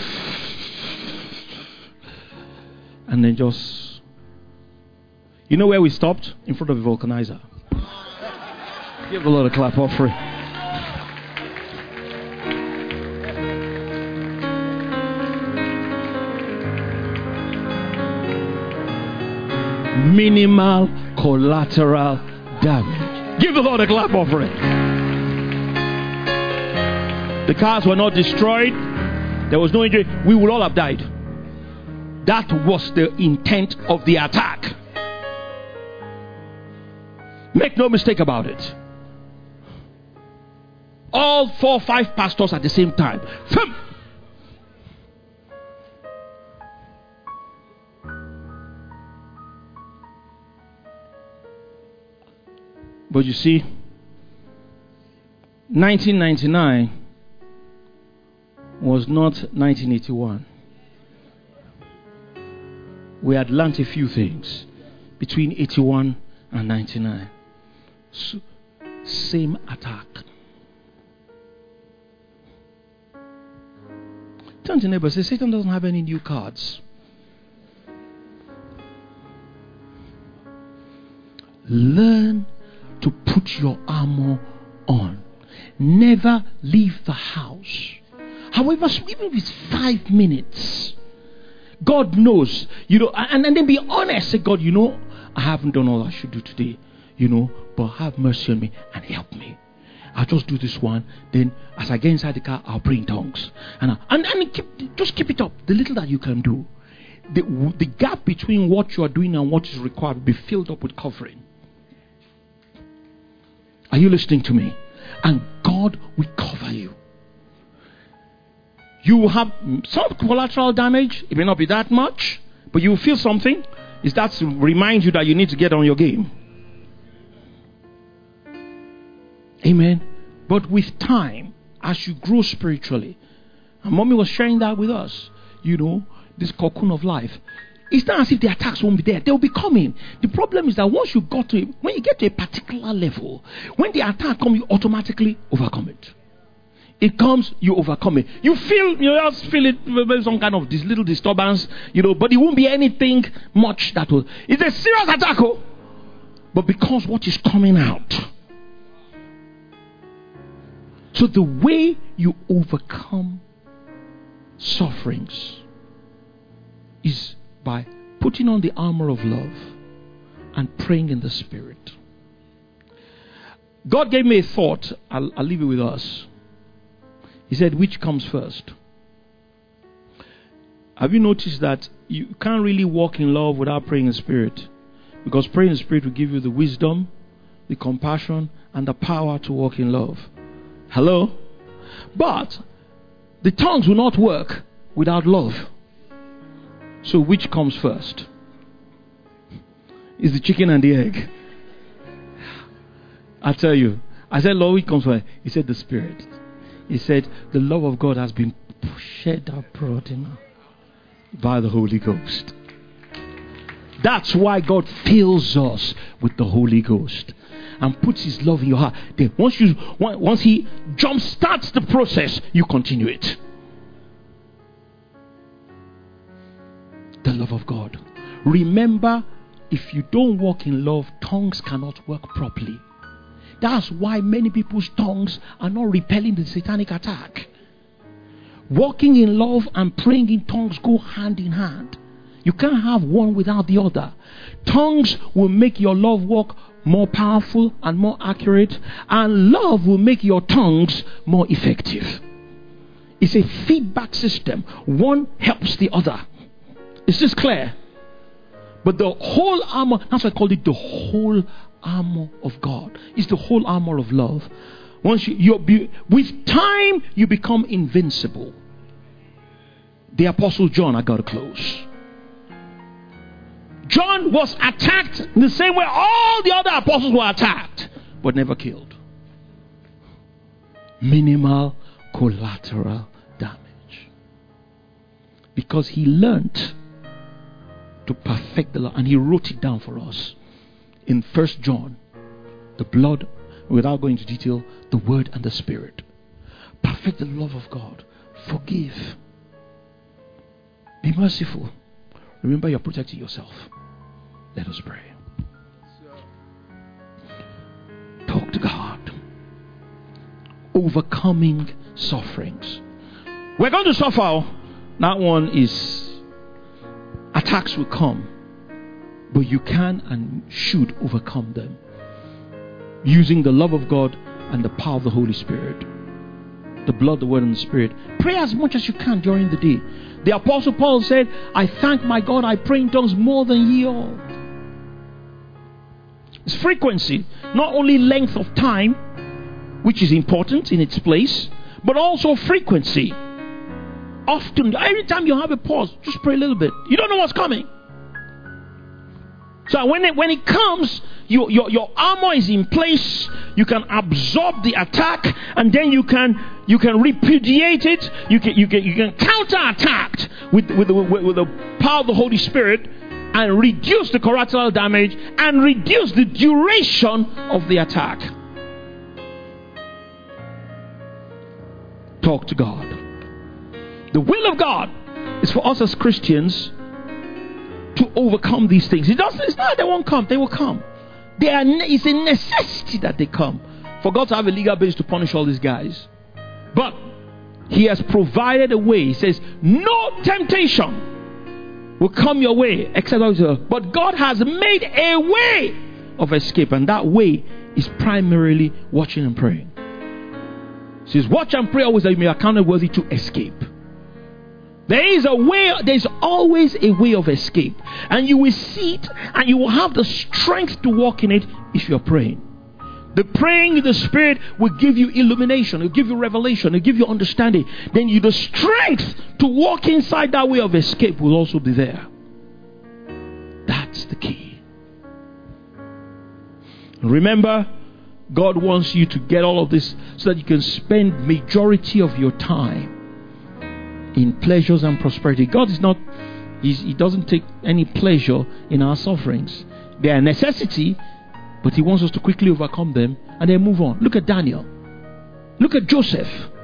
[SPEAKER 1] And then just... You know where we stopped? In front of a vulcanizer. Give a lot of clap offering. Minimal collateral damage. Give the Lord a clap offering. The cars were not destroyed. There was no injury. We would all have died. That was the intent of the attack. Make no mistake about it. All four, five pastors at the same time. Fum! But you see, nineteen ninety-nine was not nineteen eighty-one. We had learnt a few things between eighty-one and ninety-nine. So, same attack. Turn to your neighbor, say, Satan doesn't have any new cards. Learn to put your armor on. Never leave the house. However, even if it's five minutes, God knows, you know, and, and then be honest. Say, God, you know, I haven't done all I should do today, you know, but have mercy on me and help me. I'll just do this one. Then, as I get inside the car, I'll pray in tongues, and I, and and keep, just keep it up. The little that you can do, the the gap between what you are doing and what is required will be filled up with covering. Are you listening to me? And God will cover you. You will have some collateral damage. It may not be that much, but you will feel something. Is that to remind you that you need to get on your game? Amen. But with time, as you grow spiritually, and Mommy was sharing that with us, you know, this cocoon of life. It's not as if the attacks won't be there. They'll be coming. The problem is that once you got to, when you get to a particular level, when the attack comes, you automatically overcome it. It comes, you overcome it. You feel, you just feel it, some kind of this little disturbance, you know, but it won't be anything much that will. It's a serious attack, oh, but because what is coming out. So the way you overcome sufferings is by putting on the armor of love and praying in the Spirit. God gave me a thought. I'll, I'll leave it with us. He said, which comes first? Have you noticed that you can't really walk in love without praying in Spirit? Because praying in Spirit will give you the wisdom, the compassion, and the power to walk in love. Hello? But the tongues will not work without love. So which comes first? Is the chicken and the egg? I tell you, I said, Lord, which comes first? He said, the Spirit. He said, the love of God has been shed abroad in by the Holy Ghost. That's why God fills us with the Holy Ghost and puts His love in your heart. Then once you, once He jump starts the process, you continue it. The love of God. Remember, if you don't walk in love, tongues cannot work properly. That's why many people's tongues are not repelling the satanic attack. Walking in love and praying in tongues go hand in hand. You can't have one without the other. Tongues will make your love walk more powerful and more accurate, and love will make your tongues more effective. It's a feedback system. One helps the other. Is this clear? But the whole armor, that's why I call it the whole armor of God. It's the whole armor of love. Once you, you're be, with time, you become invincible. The Apostle John, I got to close. John was attacked in the same way all the other apostles were attacked, but never killed. Minimal collateral damage. Because he learned to perfect the law, and he wrote it down for us in First John. The blood, without going into detail, the word and the Spirit. Perfect the love of God. Forgive. Be merciful. Remember, you're protecting yourself. Let us pray. Talk to God. Overcoming sufferings. We're going to suffer. That one is, attacks will come, but you can and should overcome them using the love of God and the power of the Holy Spirit. The blood, the word, and the Spirit. Pray as much as you can during the day. The Apostle Paul said, I thank my God, I pray in tongues more than ye all. It's frequency, not only length of time, which is important in its place, but also frequency. Often, every time you have a pause, just pray a little bit. You don't know what's coming. So when it, when it comes, your, your, your armor is in place. You can absorb the attack, and then you can you can repudiate it. You can you can you can counterattack with with the, with, with the power of the Holy Spirit, and reduce the collateral damage and reduce the duration of the attack. Talk to God. The will of God is for us as Christians to overcome these things. It doesn't, it's not they won't come, they will come. They are, it's a necessity that they come. For God to have a legal basis to punish all these guys. But He has provided a way. He says, no temptation will come your way except, but God has made a way of escape, and that way is primarily watching and praying. He says, watch and pray always that you may be accounted worthy to escape. There is a way, there's always a way of escape. And you will see it, and you will have the strength to walk in it if you're praying. The praying in the Spirit will give you illumination, it will give you revelation, it will give you understanding. Then you, the strength to walk inside that way of escape will also be there. That's the key. Remember, God wants you to get all of this so that you can spend majority of your time in pleasures and prosperity. God is not, he's, He doesn't take any pleasure in our sufferings. They are a necessity, but He wants us to quickly overcome them and then move on. Look at Daniel. Look at Joseph.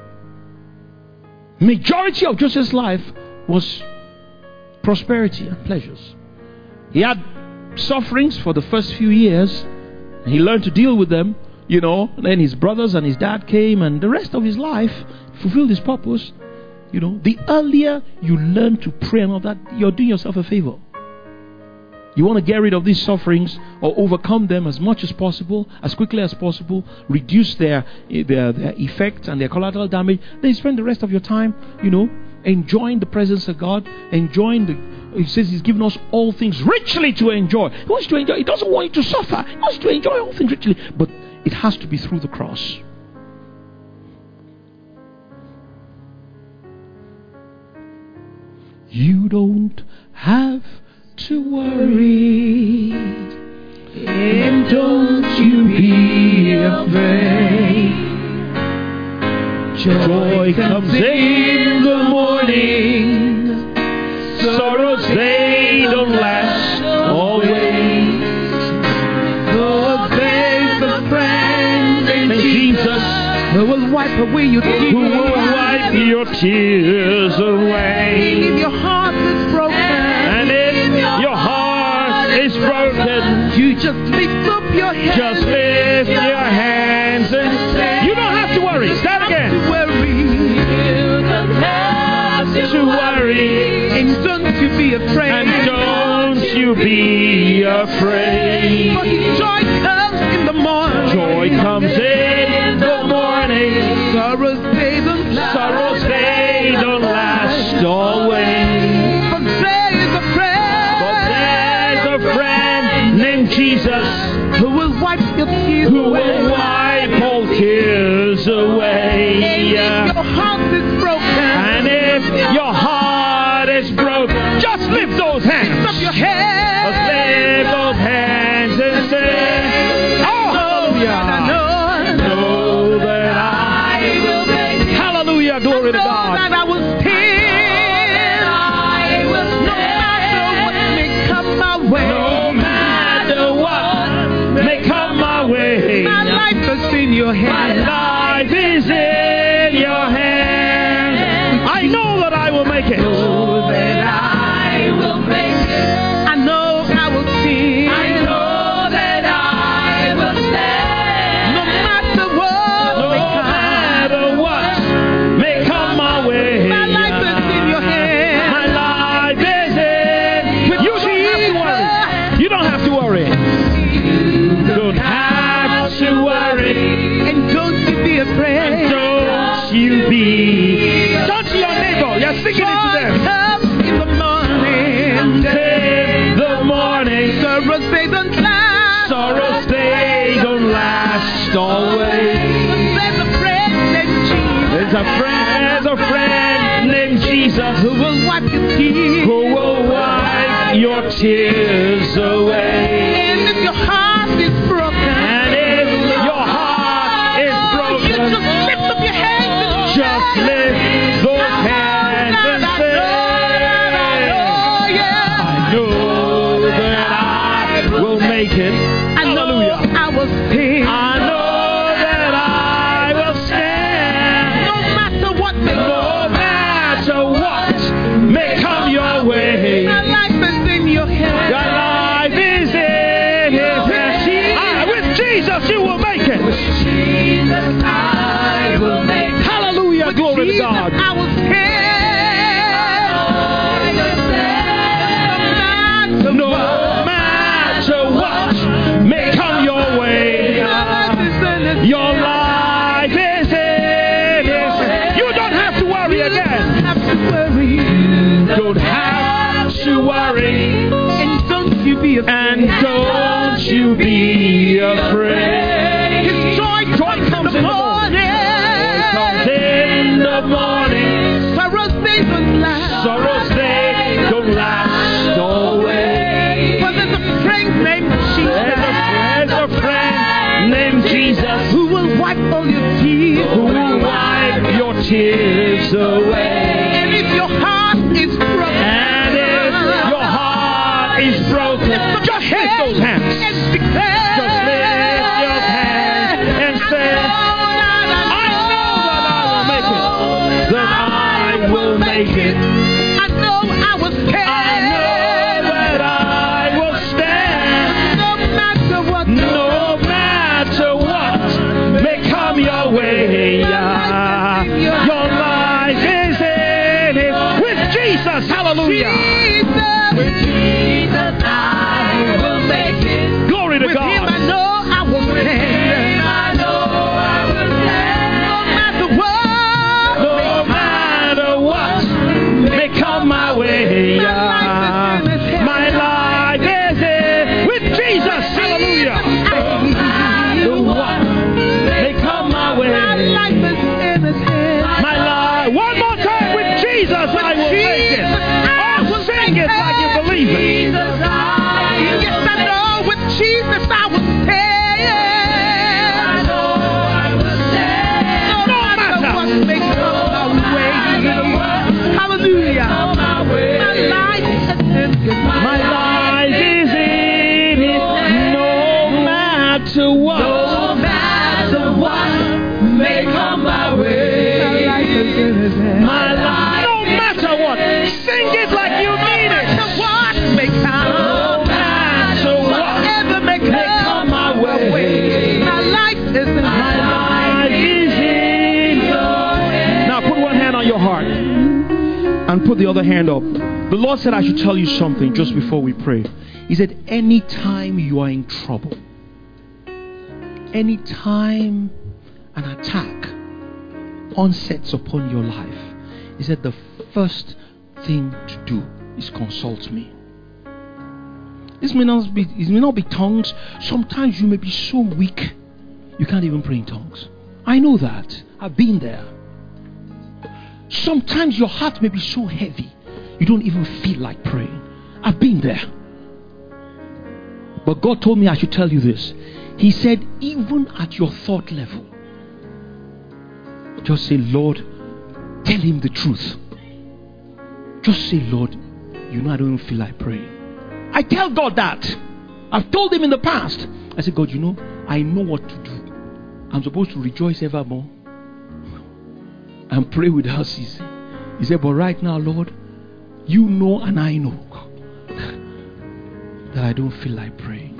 [SPEAKER 1] Majority of Joseph's life was prosperity and pleasures. He had sufferings for the first few years, and he learned to deal with them, you know. And then his brothers and his dad came, and the rest of his life fulfilled his purpose. You know, the earlier you learn to pray and all that, you're doing yourself a favor. You want to get rid of these sufferings or overcome them as much as possible, as quickly as possible, reduce their their, their effect and their collateral damage. Then you spend the rest of your time, you know, enjoying the presence of God, enjoying the, He says He's given us all things richly to enjoy. He wants to enjoy. He doesn't want you to suffer. He wants to enjoy all things richly. But it has to be through the cross. You don't have to worry, and don't you be afraid. Joy comes in the morning, sorrows they don't last always. Oh, there's a friend in Jesus who will wipe away your tears. Who will wipe your tears away. If your heart is broken, and if your heart is broken, you just lift up your hands. Just lift your hands and say, you don't have to worry. Start again. To worry. You don't have to worry. And don't you be afraid. And don't you be afraid. For joy comes in the morning. Joy comes in the morning. Sorrows they don't last. Sorrows they don't last always. But there is a friend. But there's a friend named Jesus who will wipe your tears who away. Who will wipe all tears away. And if your heart is broken. And if your heart is broken, just lift those hands. Lift up your hands. Just lift those hands and say, oh, hallelujah. I know, know that I will make it. Hallelujah, glory to God. That I will stand. I will stand. No matter what may come my way. No matter what may come my way. My life is in your hands. My life is in your hands. I know that I will make it. Know that I will make it. I know I will sing. I know that I will stand. No matter what no may come. matter what may come my way. My life is in your hands. My life is in. You don't have to worry. You don't have to worry. You don't have to worry. And don't you be afraid. And don't you be. Touch your neighbor. You're singing it to them. Comes in the morning. In the morning. Sorrows they don't last. Sorrows they don't last always. There's a friend named Jesus. There's a friend, there's a friend named Jesus who will wipe your tears. Who will wipe your tears away. And if your heart is broken. And if your heart is broken. You just lift up your hands and just lift those hands and say, I know that I will make it. Hallelujah. I will stand. I know that I will stand. No matter what may no matter what may come your way. My life is in your hands. Your life is in His hands. Ah, with Jesus you will make it. With Jesus I will make it. Hallelujah. With glory Jesus, to God. I will stand. No matter what may come your way, your life is in His hands. You don't have to worry again. Don't have to worry. And don't you be afraid. And don't you be afraid. His joy, joy comes in the morning. Joy comes in the morning. Sorrows they don't last. Sorrows they don't last always. But there's a friend named Jesus. There's a, there's a friend named Jesus who will wipe all your tears. Who will wipe your tears away. And if your heart is broken. And if your heart is broken. Just lift those hands. And declare. Just lift your hands and say, I know that I will make it. That I will make it. I know I will stand. I know that I will stand. No matter what. No matter what may come your way. Your life is in it. With Jesus. Hallelujah. Jesus. With Jesus I will make it. Glory to With God. Him I know I will stand. With Him I know I will stand. No matter what. No matter what may come my way. My life is in with Jesus. Hallelujah. No matter what My life. No matter what. Sing it like you mean it.
[SPEAKER 2] No matter what may come.
[SPEAKER 1] No matter what.
[SPEAKER 2] Whatever may come
[SPEAKER 1] my way.
[SPEAKER 2] My life is in
[SPEAKER 1] My life is in your hands. Now put one hand on your heart and put the other hand up. The Lord said I should tell you something just before we pray. He said anytime you are in trouble, anytime an attack onsets upon your life, he said the first thing to do is consult me. This may not be, it may not be tongues. Sometimes you may be so weak you can't even pray in tongues. I know that. I've been there. Sometimes your heart may be so heavy you don't even feel like praying. I've been there. But God told me I should tell you this. He said, even at your thought level, just say, Lord, tell him the truth. Just say, Lord, you know I don't even feel like praying. I tell God that. I've told him in the past. I said, God, you know, I know what to do. I'm supposed to rejoice evermore and pray without ceasing. He said, but right now, Lord, you know and I know that I don't feel like praying.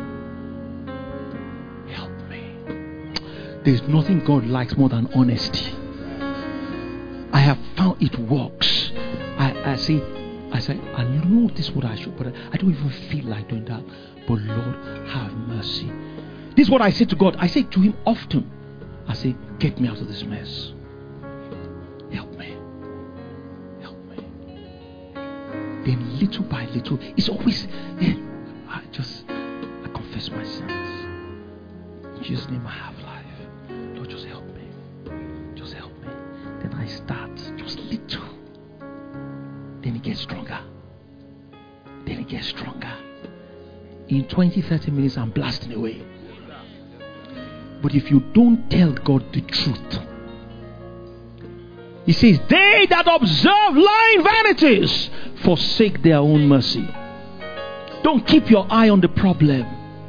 [SPEAKER 1] Help me. There's nothing God likes more than honesty. I have found it works. I, I say, I say, I know this is what I should, but I, I don't even feel like doing that. But Lord, have mercy. This is what I say to God. I say to him often. I say, get me out of this mess. Help me. Help me. Then little by little, it's always, eh, I just, I confess my sins. In Jesus' name I have life. Lord, just help me. Just help me. Then I start just little. Then it gets stronger. Then it gets stronger. In twenty, thirty minutes, I'm blasting away. But if you don't tell God the truth, he says, they that observe lying vanities forsake their own mercy. Don't keep your eye on the problem.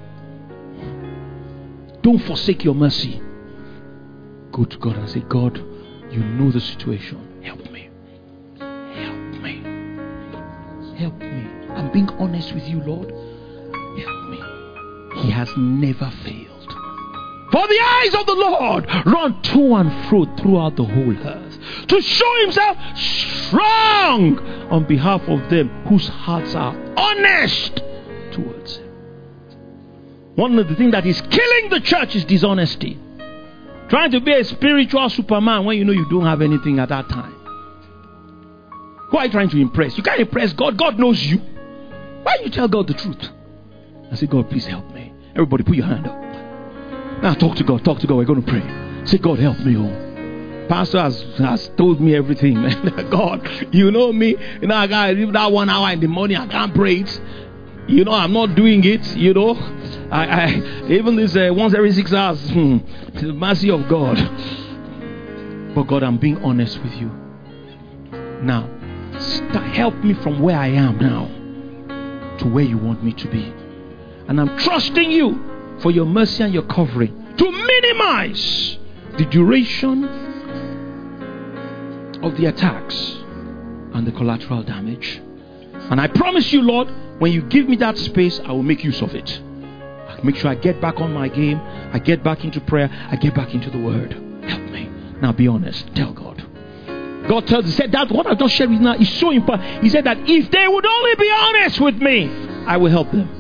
[SPEAKER 1] Don't forsake your mercy. Go to God and say, God, you know the situation. Help me. Help me. Help me. I'm being honest with you, Lord. Help me. He has never failed. For the eyes of the Lord run to and fro throughout the whole earth, to show himself strong on behalf of them whose hearts are honest towards him. One of the things that is killing the church is dishonesty. Trying to be a spiritual Superman when you know you don't have anything at that time. Who are you trying to impress? You can't impress God. God knows you. Why don't you tell God the truth? I say, God, please help me. Everybody put your hand up. Now talk to God. Talk to God. We're going to pray. Say, God, help me. Oh. Pastor has, has told me everything. God, you know me. You know, I got to leave that one hour in the morning. I can't pray it. You know, I'm not doing it. You know, I, I even this uh, once every six hours. Hmm, the mercy of God. But God, I'm being honest with you. Now, start, help me from where I am now to where you want me to be. And I'm trusting you for your mercy and your covering to minimize the duration of the attacks and the collateral damage. And I promise you, Lord, when you give me that space, I will make use of it. I'll make sure I get back on my game. I get back into prayer. I get back into the word. Help me. Now be honest. Tell God. God tells, he said that what I just shared with you now is so important. He said that if they would only be honest with me, I will help them.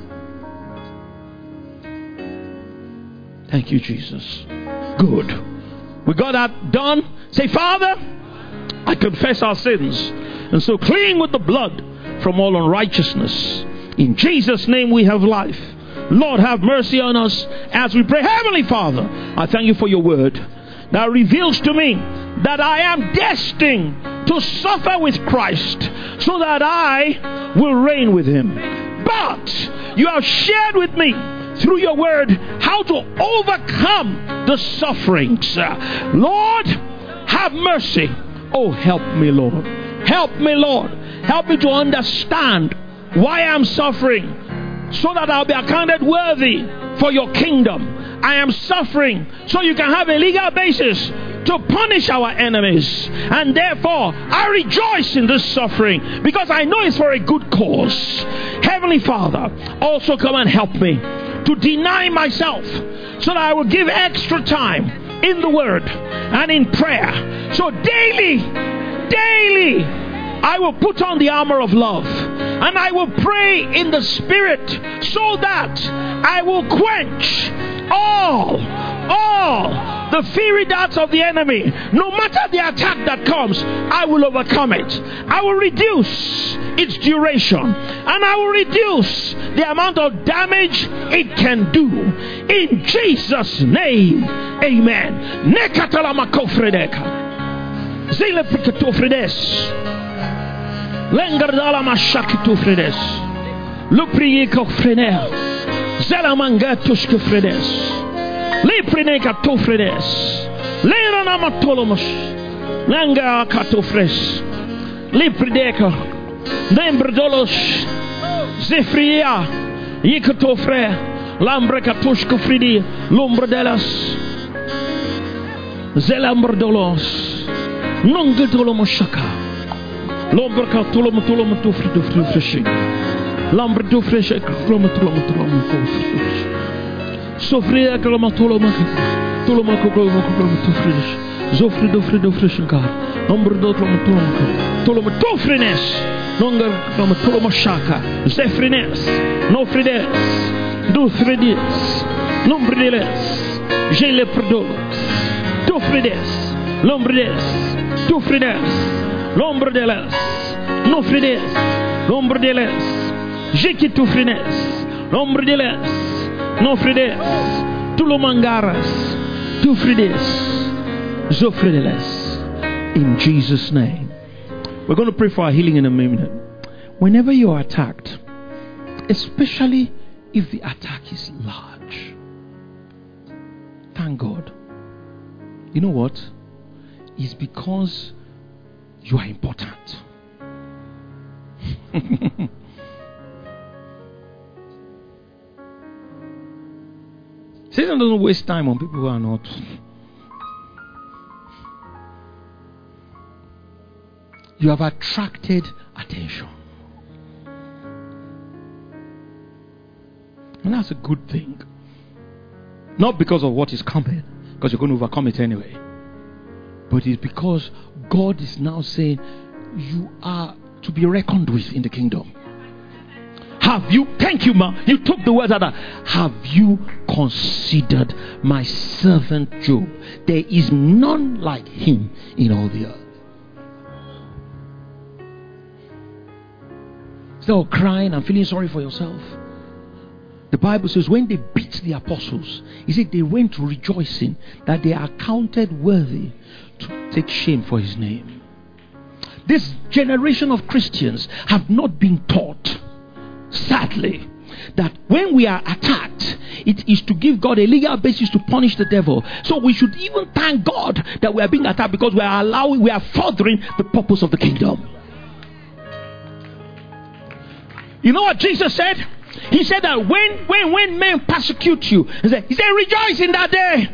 [SPEAKER 1] Thank you, Jesus. Good. We got that done. Say, Father, I confess our sins, and so clean with the blood from all unrighteousness. In Jesus' name we have life. Lord, have mercy on us as we pray. Heavenly Father, I thank you for your word that reveals to me that I am destined to suffer with Christ so that I will reign with him. But you have shared with me through your word how to overcome the sufferings. Lord, have mercy. Oh, help me, Lord. Help me, Lord. Help me to understand why I'm suffering so that I'll be accounted worthy for your kingdom. I am suffering so you can have a legal basis to punish our enemies. And therefore, I rejoice in this suffering because I know it's for a good cause. Heavenly Father, also come and help me to deny myself so that I will give extra time in the Word and in prayer. So daily, daily, I will put on the armor of love and I will pray in the Spirit so that I will quench all, all the fiery darts of the enemy. No matter the attack that comes, I will overcome it. I will reduce its duration and I will reduce the amount of damage it can do. In Jesus' name, amen. Lengardala mashakitu fredes. Luprieko frener. Zelamangatus fredes. Liprineka to fredes. Lerana matolomos. Langa katofres. Liprideka. Lembredolos. Zefria. Yikatofre. Lambrekatushko fridi. Lumbredelas. Zelamberdolos. Nongedolomoshaka. Lombraka tulom tulom tufri tufri frishi. Lambre tufri shek tulom tulom tulom tufri. Sofria tulom tulom tulom tulom tulom tufri. Zofri tufri tufri shinkar. Lombre tulom tulom tulom tufrines. Longer tulom tulom shaka. Zefrines. Nofrides. Dufrides. Lombrides. Jele prodolos. Dufrides. Lombrides. Dufrides. L'ombre de l'as, non frides, l'ombre de l'as, j'ai qui tout frides, l'ombre de l'as, non frides, tout le mangaras, tout frides, zo frides. In Jesus' name. We're going to pray for our healing in a minute. Whenever you are attacked, especially if the attack is large, thank God. You know what? It's because you are important. Satan doesn't waste time on people who are not. You have attracted attention. And that's a good thing. Not because of what is coming, because you're going to overcome it anyway. But it's because God is now saying you are to be reckoned with in the kingdom. Have you, thank you, ma, you took the words out of that. Have you considered my servant Job? There is none like him in all the earth. Instead of crying and feeling sorry for yourself, the Bible says when they beat the apostles, he said they went rejoicing that they are counted worthy to take shame for his name. This generation of Christians have not been taught, sadly, that when we are attacked, it is to give God a legal basis to punish the devil. So we should even thank God that we are being attacked because we are allowing, we are furthering the purpose of the kingdom. You know what Jesus said? He said that when when when men persecute you, he said, he said rejoice in that day.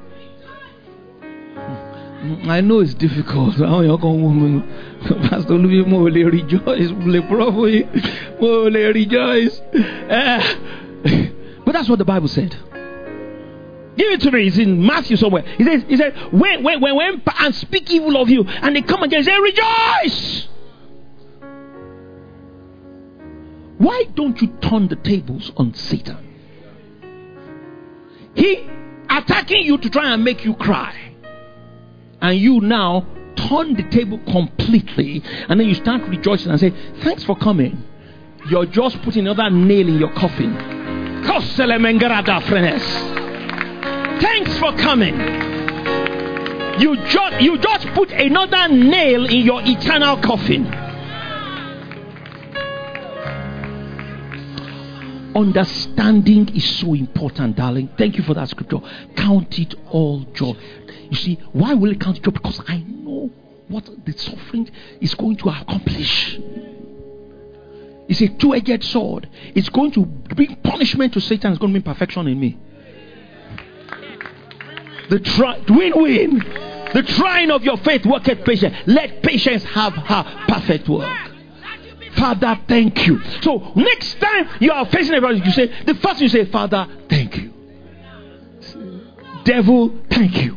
[SPEAKER 1] I know it's difficult. Pastor Louis, more rejoice, more rejoice. Uh, but that's what the Bible said. Give it to me. It's in Matthew somewhere. He says, he said, when when when when and speak evil of you, and they come again, say rejoice. Why don't you turn the tables on Satan? He attacking you to try and make you cry. And you now turn the table completely. And then you start rejoicing and say, thanks for coming. You're just putting another nail in your coffin. Thanks for coming. You just, you just put another nail in your eternal coffin. Understanding is so important, darling. Thank you for that scripture. Count it all joy. You see, why will it count it joy? Because I know what the suffering is going to accomplish. It's a two-edged sword. It's going to bring punishment to Satan. It's going to bring perfection in me. The try, win-win. The trying of your faith worketh patience. Let patience have her perfect work. Father, thank you. So next time you are facing a problem, you say, the first thing you say, Father, thank you. Devil, thank you.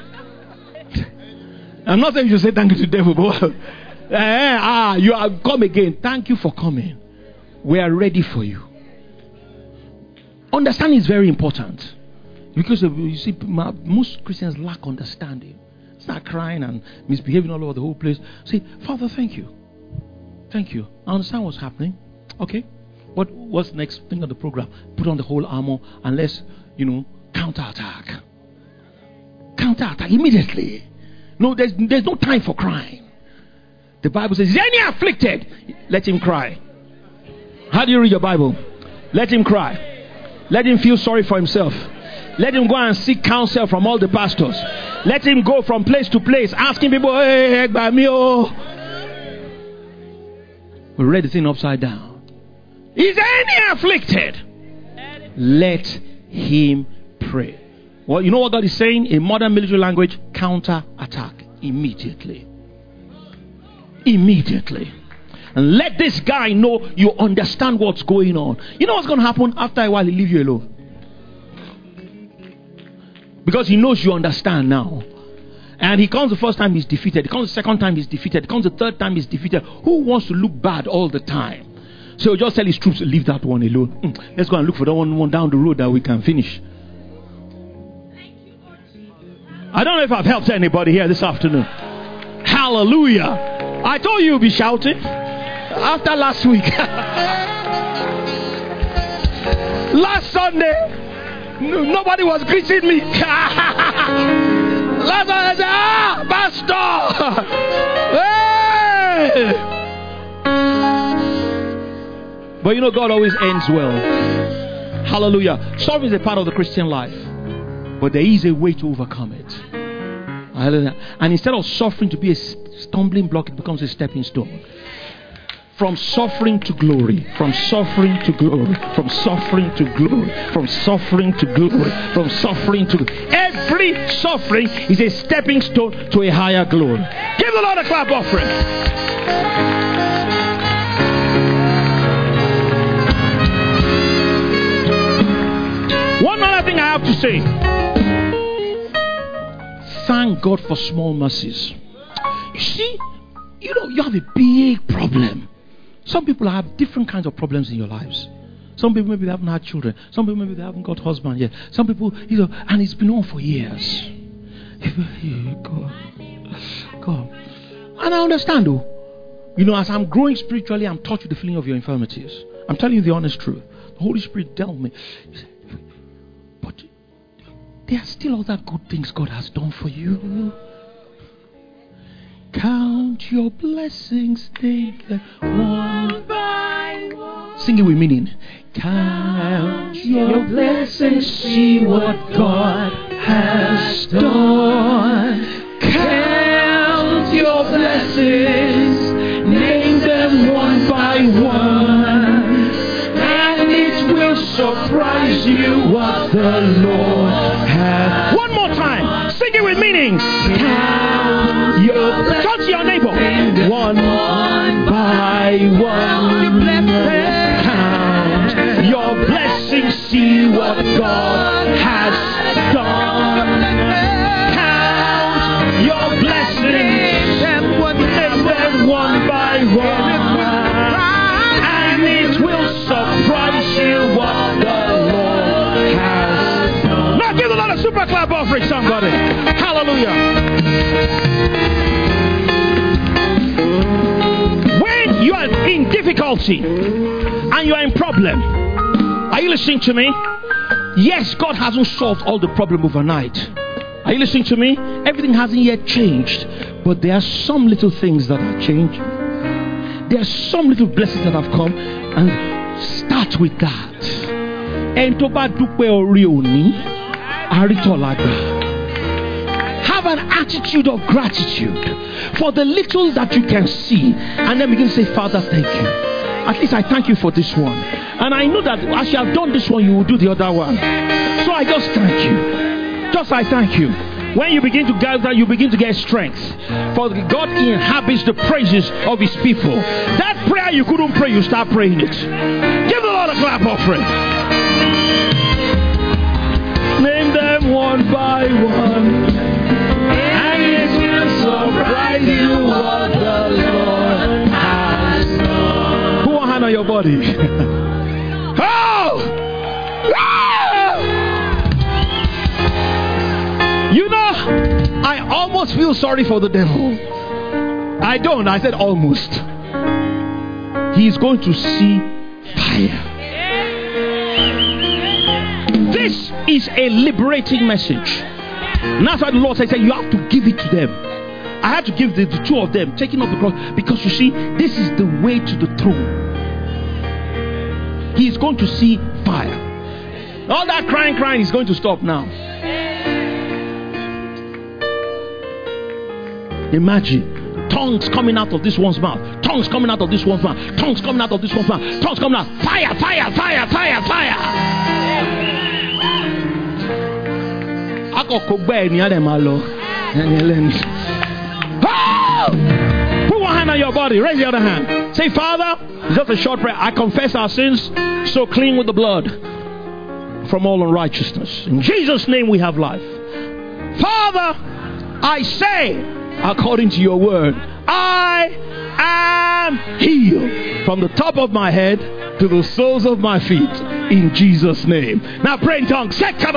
[SPEAKER 1] I'm not saying you say thank you to the devil, but eh, ah, you have come again. Thank you for coming. We are ready for you. Understanding is very important. Because of, you see, most Christians lack understanding. Start crying and misbehaving all over the whole place. Say, Father, thank you. Thank you. I understand what's happening. Okay. What what's the next thing on the program? Put on the whole armor and let's, you know, counterattack. Counterattack immediately. No, there's there's no time for crying. The Bible says, is any afflicted? Let him cry. How do you read your Bible? Let him cry. Let him feel sorry for himself. Let him go and seek counsel from all the pastors. Let him go from place to place, asking people, hey, by me, oh. We read the thing upside down. Is any afflicted? Let him pray. Well, you know what God is saying in modern military language? Counter attack immediately. Immediately. And let this guy know you understand what's going on. You know what's going to happen after a while? He leave you alone. Because he knows you understand now. And he comes the first time, he's defeated. He comes the second time, he's defeated. He comes the third time, he's defeated. Who wants to look bad all the time? So he'll just tell his troops, leave that one alone. Mm, let's go and look for that one, one down the road that we can finish. I don't know if I've helped anybody here this afternoon. Hallelujah. I told you you'll be shouting after last week. Last Sunday, nobody was greeting me. Last Sunday, I said, ah, Pastor. Hey. But you know, God always ends well. Hallelujah. Suffering is a part of the Christian life. But there is a way to overcome it. Hallelujah. And instead of suffering to be a stumbling block, it becomes a stepping stone. From suffering to glory. From suffering to glory. From suffering to glory. From suffering to glory. From suffering to glory. Every suffering is a stepping stone to a higher glory. Give the Lord a clap offering. One other thing I have to say. Thank God for small mercies. You see, you know, you have a big problem. Some people have different kinds of problems in your lives. Some people maybe they haven't had children. Some people maybe they haven't got husband yet. Some people, you know, and it's been on for years. God, God. And I understand though. You know, as I'm growing spiritually, I'm touched with the feeling of your infirmities. I'm telling you the honest truth. The Holy Spirit dealt me. But there are still other good things God has done for you. Count your blessings, take them one by one. Sing it with meaning. Count your blessings, see what God has done. Count your blessings, name them one by one, and it will surprise you what the Lord has. One more time, sing it with meaning. Count your blessings. Touch your neighbor. One by one. Count your blessings. See what God has done. Count your blessings. Name them one by one. And it will surprise you what the Lord has done. Now give the Lord a super clap offering, somebody. Hallelujah. When you are in difficulty and you are in problem, are you listening to me? Yes, God hasn't solved all the problem overnight. Are you listening to me? Everything hasn't yet changed, but there are some little things that have changed. There are some little blessings that have come, and start with that. Have an attitude of gratitude for the little that you can see, and then begin to say, Father, thank you. At least I thank you for this one, and I know that as you have done this one, you will do the other one. So I just thank you. Just I thank you. When you begin to gather, you begin to get strength. For God inhabits the praises of his people. That prayer you couldn't pray, you start praying it. Give the Lord a clap offering. Name them one by one, and it will surprise you what the Lord has done. Put one hand on your body. Oh! You know, I almost feel sorry for the devil. I don't. I said almost. He's going to see fire. This is a liberating message. And that's why the Lord said, you have to give it to them. I had to give the, the two of them taking up the cross, because you see, this is the way to the throne. He is going to see fire. All that crying, crying is going to stop now. Imagine tongues coming out of this one's mouth, tongues coming out of this one's mouth, tongues coming out of this one's mouth, tongues coming out. Fire, fire, fire, fire, fire. Oh! Put one hand on your body, raise the other hand. Say, Father, just a short prayer. I confess our sins, so clean with the blood from all unrighteousness. In Jesus' name we have life. Father, I say, according to your word, I am healed from the top of my head to the soles of my feet, in Jesus' name. Now pray in tongues.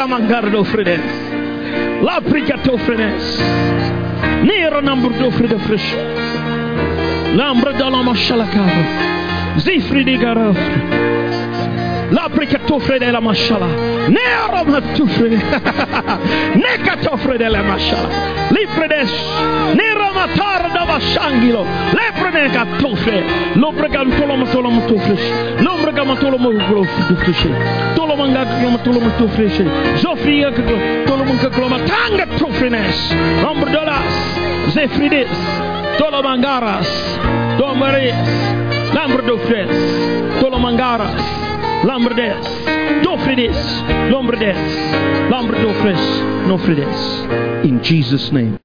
[SPEAKER 1] La pricato frenes. Nero number do frida fresh. Lambra dalla mashalakava. Zifri di garafri. La pricato frede la mashala. Nero matufri. Nekato frede la mashala. Lipredes. Nero matar da vashangilo. Leprene katofre. Lombrega tolo matolo matofresh. Lombrega matolo matofresh. Tolo manga matolo matofresh. Zofria tolo manga kloma tanga tofrenes. Lombrdolas. Zefrides. Tolo mangaras. Domares. Lambrdofres. Tolo mangaras. Lambredes, Dofrides, Lombredes, Lambredofres, Nofrides. In Jesus' name.